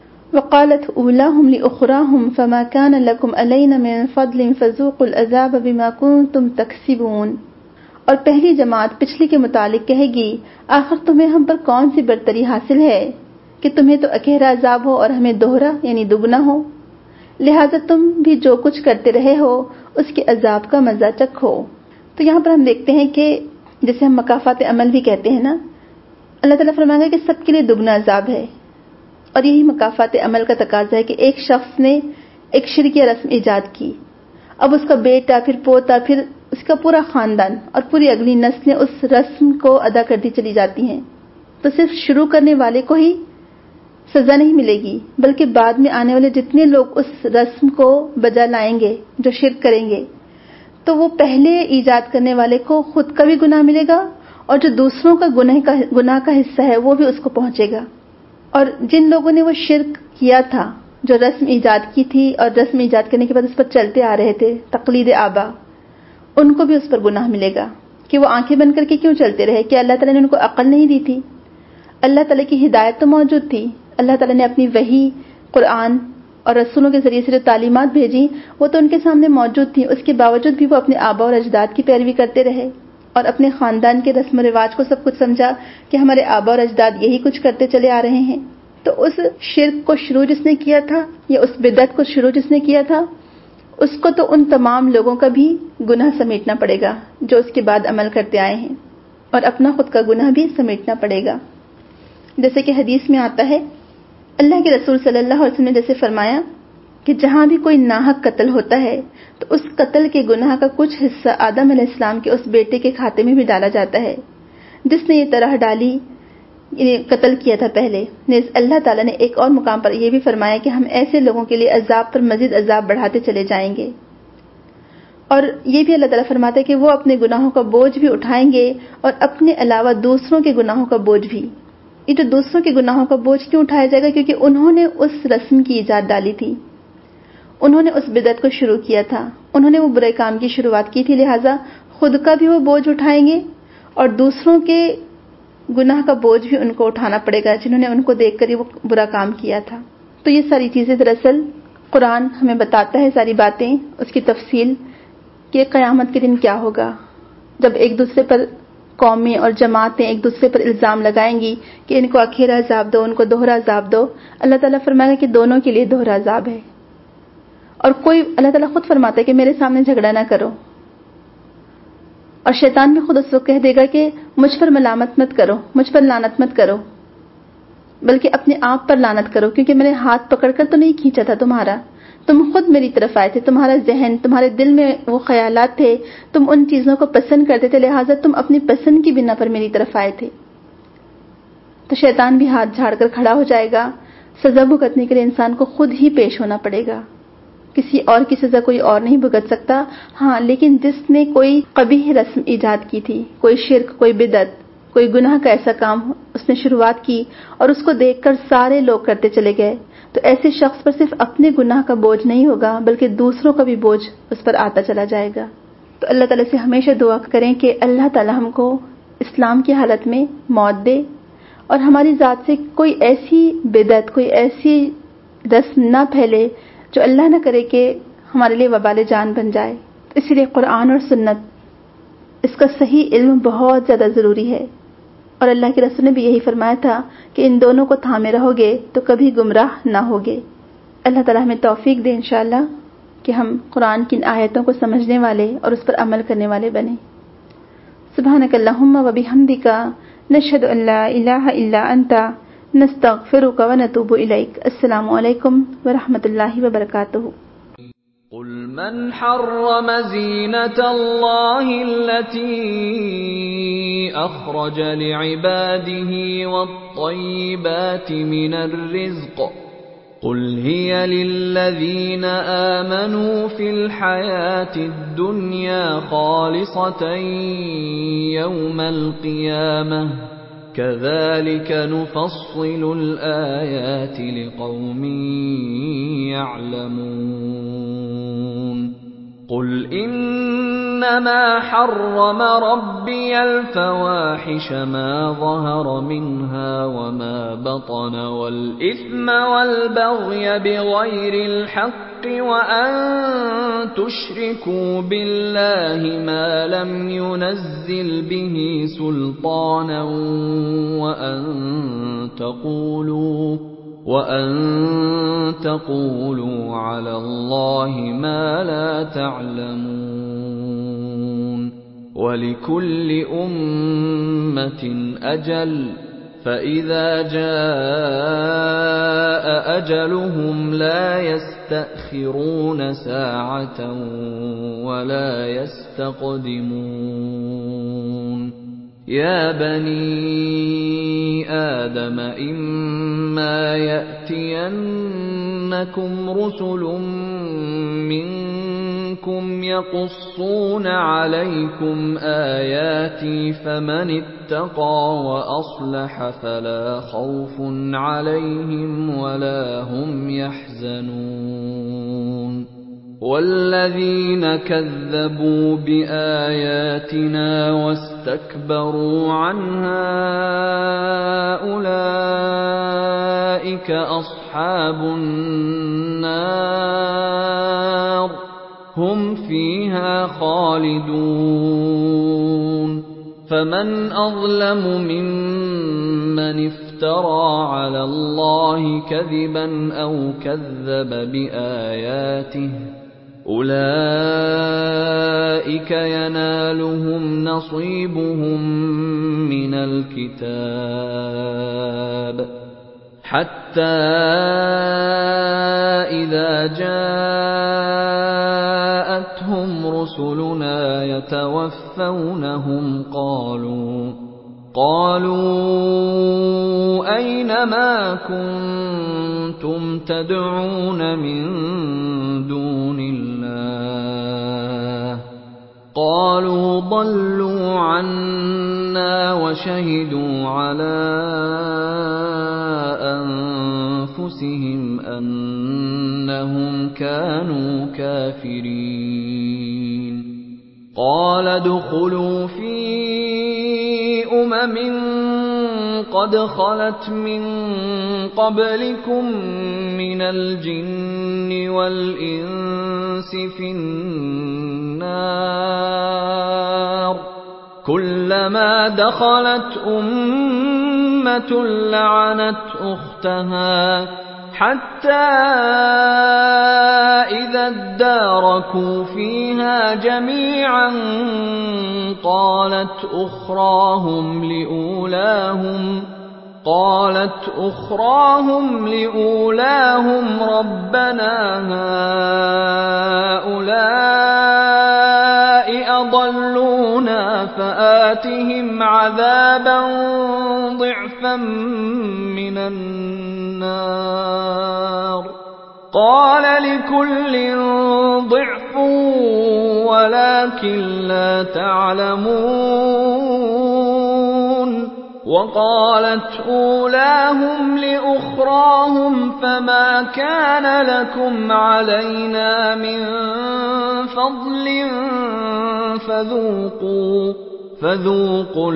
وقالت اولاہم لاخراہم فما کان لکم علینا من فضل فذوقوا العذاب بما کنتم تکسبون، اور پہلی جماعت پچھلی کے متعلق کہے گی آخر تمہیں ہم پر کون سی برتری حاصل ہے کہ تمہیں تو اکیرا عذاب ہو اور ہمیں دوہرا یعنی دگنا ہو، لہٰذا تم بھی جو کچھ کرتے رہے ہو اس کے عذاب کا مزہ چکھو۔ تو یہاں پر ہم دیکھتے ہیں کہ جیسے ہم مکافات عمل بھی کہتے ہیں نا، اللہ تعالیٰ فرمائے گا کہ سب کے لیے دگنا عذاب ہے، اور یہی مکافات عمل کا تقاضا ہے کہ ایک شخص نے ایک شرکیہ رسم ایجاد کی، اب اس کا بیٹا، پھر پوتا، پھر اس کا پورا خاندان اور پوری اگلی نسلیں اس رسم کو ادا کرتی چلی جاتی ہیں، تو صرف شروع کرنے والے کو ہی سزا نہیں ملے گی بلکہ بعد میں آنے والے جتنے لوگ اس رسم کو بجا لائیں گے، جو شرک کریں گے، تو وہ پہلے ایجاد کرنے والے کو خود کا بھی گناہ ملے گا اور جو دوسروں کا گناہ کا حصہ ہے وہ بھی اس کو پہنچے گا۔ اور جن لوگوں نے وہ شرک کیا تھا، جو رسم ایجاد کی تھی اور رسم ایجاد کرنے کے بعد اس پر چلتے آ رہے تھے، تقلید آبا، ان کو بھی اس پر گناہ ملے گا کہ وہ آنکھیں بند کر کے کیوں چلتے رہے؟ کہ اللہ تعالیٰ نے ان کو عقل نہیں دی تھی؟ اللہ تعالیٰ کی ہدایت تو موجود تھی، اللہ تعالیٰ نے اپنی وحی، قرآن اور رسولوں کے ذریعے سے جو تعلیمات بھیجی وہ تو ان کے سامنے موجود تھی، اس کے باوجود بھی وہ اپنے آبا اور اجداد کی پیروی کرتے رہے۔ اور اپنے خاندان کے رسم و رواج کو سب کچھ سمجھا کہ ہمارے آبا اور اجداد یہی کچھ کرتے چلے آ رہے ہیں، تو اس شرک کو شروع جس نے کیا تھا یا اس بدعت کو شروع جس نے کیا تھا، اس کو تو ان تمام لوگوں کا بھی گناہ سمیٹنا پڑے گا جو اس کے بعد عمل کرتے آئے ہیں، اور اپنا خود کا گناہ بھی سمیٹنا پڑے گا۔ جیسے کہ حدیث میں آتا ہے، اللہ کے رسول صلی اللہ علیہ وسلم نے جیسے فرمایا کہ جہاں بھی کوئی ناحق قتل ہوتا ہے تو اس قتل کے گناہ کا کچھ حصہ آدم علیہ السلام کے اس بیٹے کے کھاتے میں بھی ڈالا جاتا ہے جس نے یہ طرح ڈالی، قتل کیا تھا پہلے۔ نیز اللہ تعالیٰ نے ایک اور مقام پر یہ بھی فرمایا کہ ہم ایسے لوگوں کے لیے عذاب پر مزید عذاب بڑھاتے چلے جائیں گے، اور یہ بھی اللہ تعالیٰ فرماتا ہے کہ وہ اپنے گناہوں کا بوجھ بھی اٹھائیں گے اور اپنے علاوہ دوسروں کے گناہوں کا بوجھ بھی۔ یہ جو دوسروں کے گناہوں کا بوجھ کیوں اٹھایا جائے گا؟ کیونکہ انہوں نے اس رسم کی ایجاد ڈالی تھی، انہوں نے اس بدعت کو شروع کیا تھا، انہوں نے وہ برے کام کی شروعات کی تھی، لہٰذا خود کا بھی وہ بوجھ اٹھائیں گے اور دوسروں کے گناہ کا بوجھ بھی ان کو اٹھانا پڑے گا جنہوں نے ان کو دیکھ کر یہ وہ برا کام کیا تھا۔ تو یہ ساری چیزیں دراصل قرآن ہمیں بتاتا ہے، ساری باتیں، اس کی تفصیل کہ قیامت کے دن کیا ہوگا جب ایک دوسرے پر قومیں اور جماعتیں ایک دوسرے پر الزام لگائیں گی کہ ان کو اکھیرا عذاب دو، ان کو دوہرا عذاب دو۔ اللہ تعالیٰ فرمائے گا کہ دونوں کے لیے دوہرا عذاب ہے، اور کوئی اللہ تعالیٰ خود فرماتا ہے کہ میرے سامنے جھگڑا نہ کرو، اور شیطان بھی خود اس وقت کہہ دے گا کہ مجھ پر ملامت مت کرو، مجھ پر لعنت مت کرو، بلکہ اپنے آپ پر لعنت کرو، کیونکہ میں نے ہاتھ پکڑ کر تو نہیں کھینچا تھا تمہارا، تم خود میری طرف آئے تھے، تمہارا ذہن، تمہارے دل میں وہ خیالات تھے، تم ان چیزوں کو پسند کرتے تھے، لہٰذا تم اپنی پسند کی بنا پر میری طرف آئے تھے۔ تو شیطان بھی ہاتھ جھاڑ کر کھڑا ہو جائے گا، سزا بھگتنے کے لیے انسان کو خود ہی پیش ہونا پڑے گا، کسی اور کی سزا کوئی اور نہیں بھگت سکتا۔ ہاں، لیکن جس نے کوئی قبیح رسم ایجاد کی تھی، کوئی شرک، کوئی بدعت، کوئی گناہ کا ایسا کام اس نے شروعات کی اور اس کو دیکھ کر سارے لوگ کرتے چلے گئے، تو ایسے شخص پر صرف اپنے گناہ کا بوجھ نہیں ہوگا بلکہ دوسروں کا بھی بوجھ اس پر آتا چلا جائے گا۔ تو اللہ تعالیٰ سے ہمیشہ دعا کریں کہ اللہ تعالیٰ ہم کو اسلام کی حالت میں موت دے اور ہماری ذات سے کوئی ایسی بدعت، کوئی ایسی رسم نہ پھیلے جو اللہ نہ کرے کہ ہمارے لیے وبال جان بن جائے۔ اسی لیے قرآن اور سنت، اس کا صحیح علم بہت زیادہ ضروری ہے، اور اللہ کے رسول نے بھی یہی فرمایا تھا کہ ان دونوں کو تھامے رہو گے تو کبھی گمراہ نہ ہوگے۔ اللہ تعالیٰ ہمیں توفیق دے انشاءاللہ کہ ہم قرآن کی ان آیتوں کو سمجھنے والے اور اس پر عمل کرنے والے بنیں۔ سبحانک اللہم و بحمدک، نشہد ان لا الہ الا انت، نستغفرک و نتوب الیک۔ السلام علیکم ورحمۃ اللہ وبرکاتہ۔ قل من حرم زینة اللہ التي اخرج لعباده والطیبات من الرزق قل هي للذین آمنوا في الحياة الدنيا خالصة يوم القيامة كذلك نفصل الآيات لقوم يعلمون قل إنما حرم ربي الفواحش ما ظهر منها وما بطن والإثم والبغي بغير الحق وأن تشركوا بالله ما لم ينزل به سلطانا وأن تقولوا على الله ما لا تعلمون ولكل أمة أجل فإذا جاء أجلهم لا يستأخرون ساعة ولا يستقدمون يا بني آدم إما يأتينكم رسل منكم يقصون عليكم آياتي فمن اتقى وأصلح فلا خوف عليهم ولا هم يحزنون والذين كذبوا بآياتنا واستكبروا عنها أولئك أصحاب النار هم فيها خالدون فمن أظلم ممن افترى على الله كذبا أو كذب بآياته أولئك ينالهم نصيبهم من الكتاب حتى إذا جاءتهم رسلنا يتوفونهم قالوا أين ما كنتم تدعون من دون الله قالوا ضلوا عنا وشهدوا على أنفسهم أنهم كانوا كافرين قال ادخلوا في قد خلت من قبلكم من الجن والإنس في النار كلما دخلت أمة لعنت أختها حتى إذا اداركوا فيها جميعا قالت أخراهم لأولاهم ربنا هؤلاء أضلونا فآتهم عذابا ضعفا من النار قال لكل ضعف ولكن لا تعلمون وقالت أولاهم لأخراهم فما كان لكم علينا من فضل فذوقوا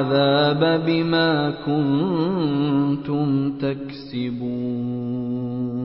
العذاب بما كنتم تكسبون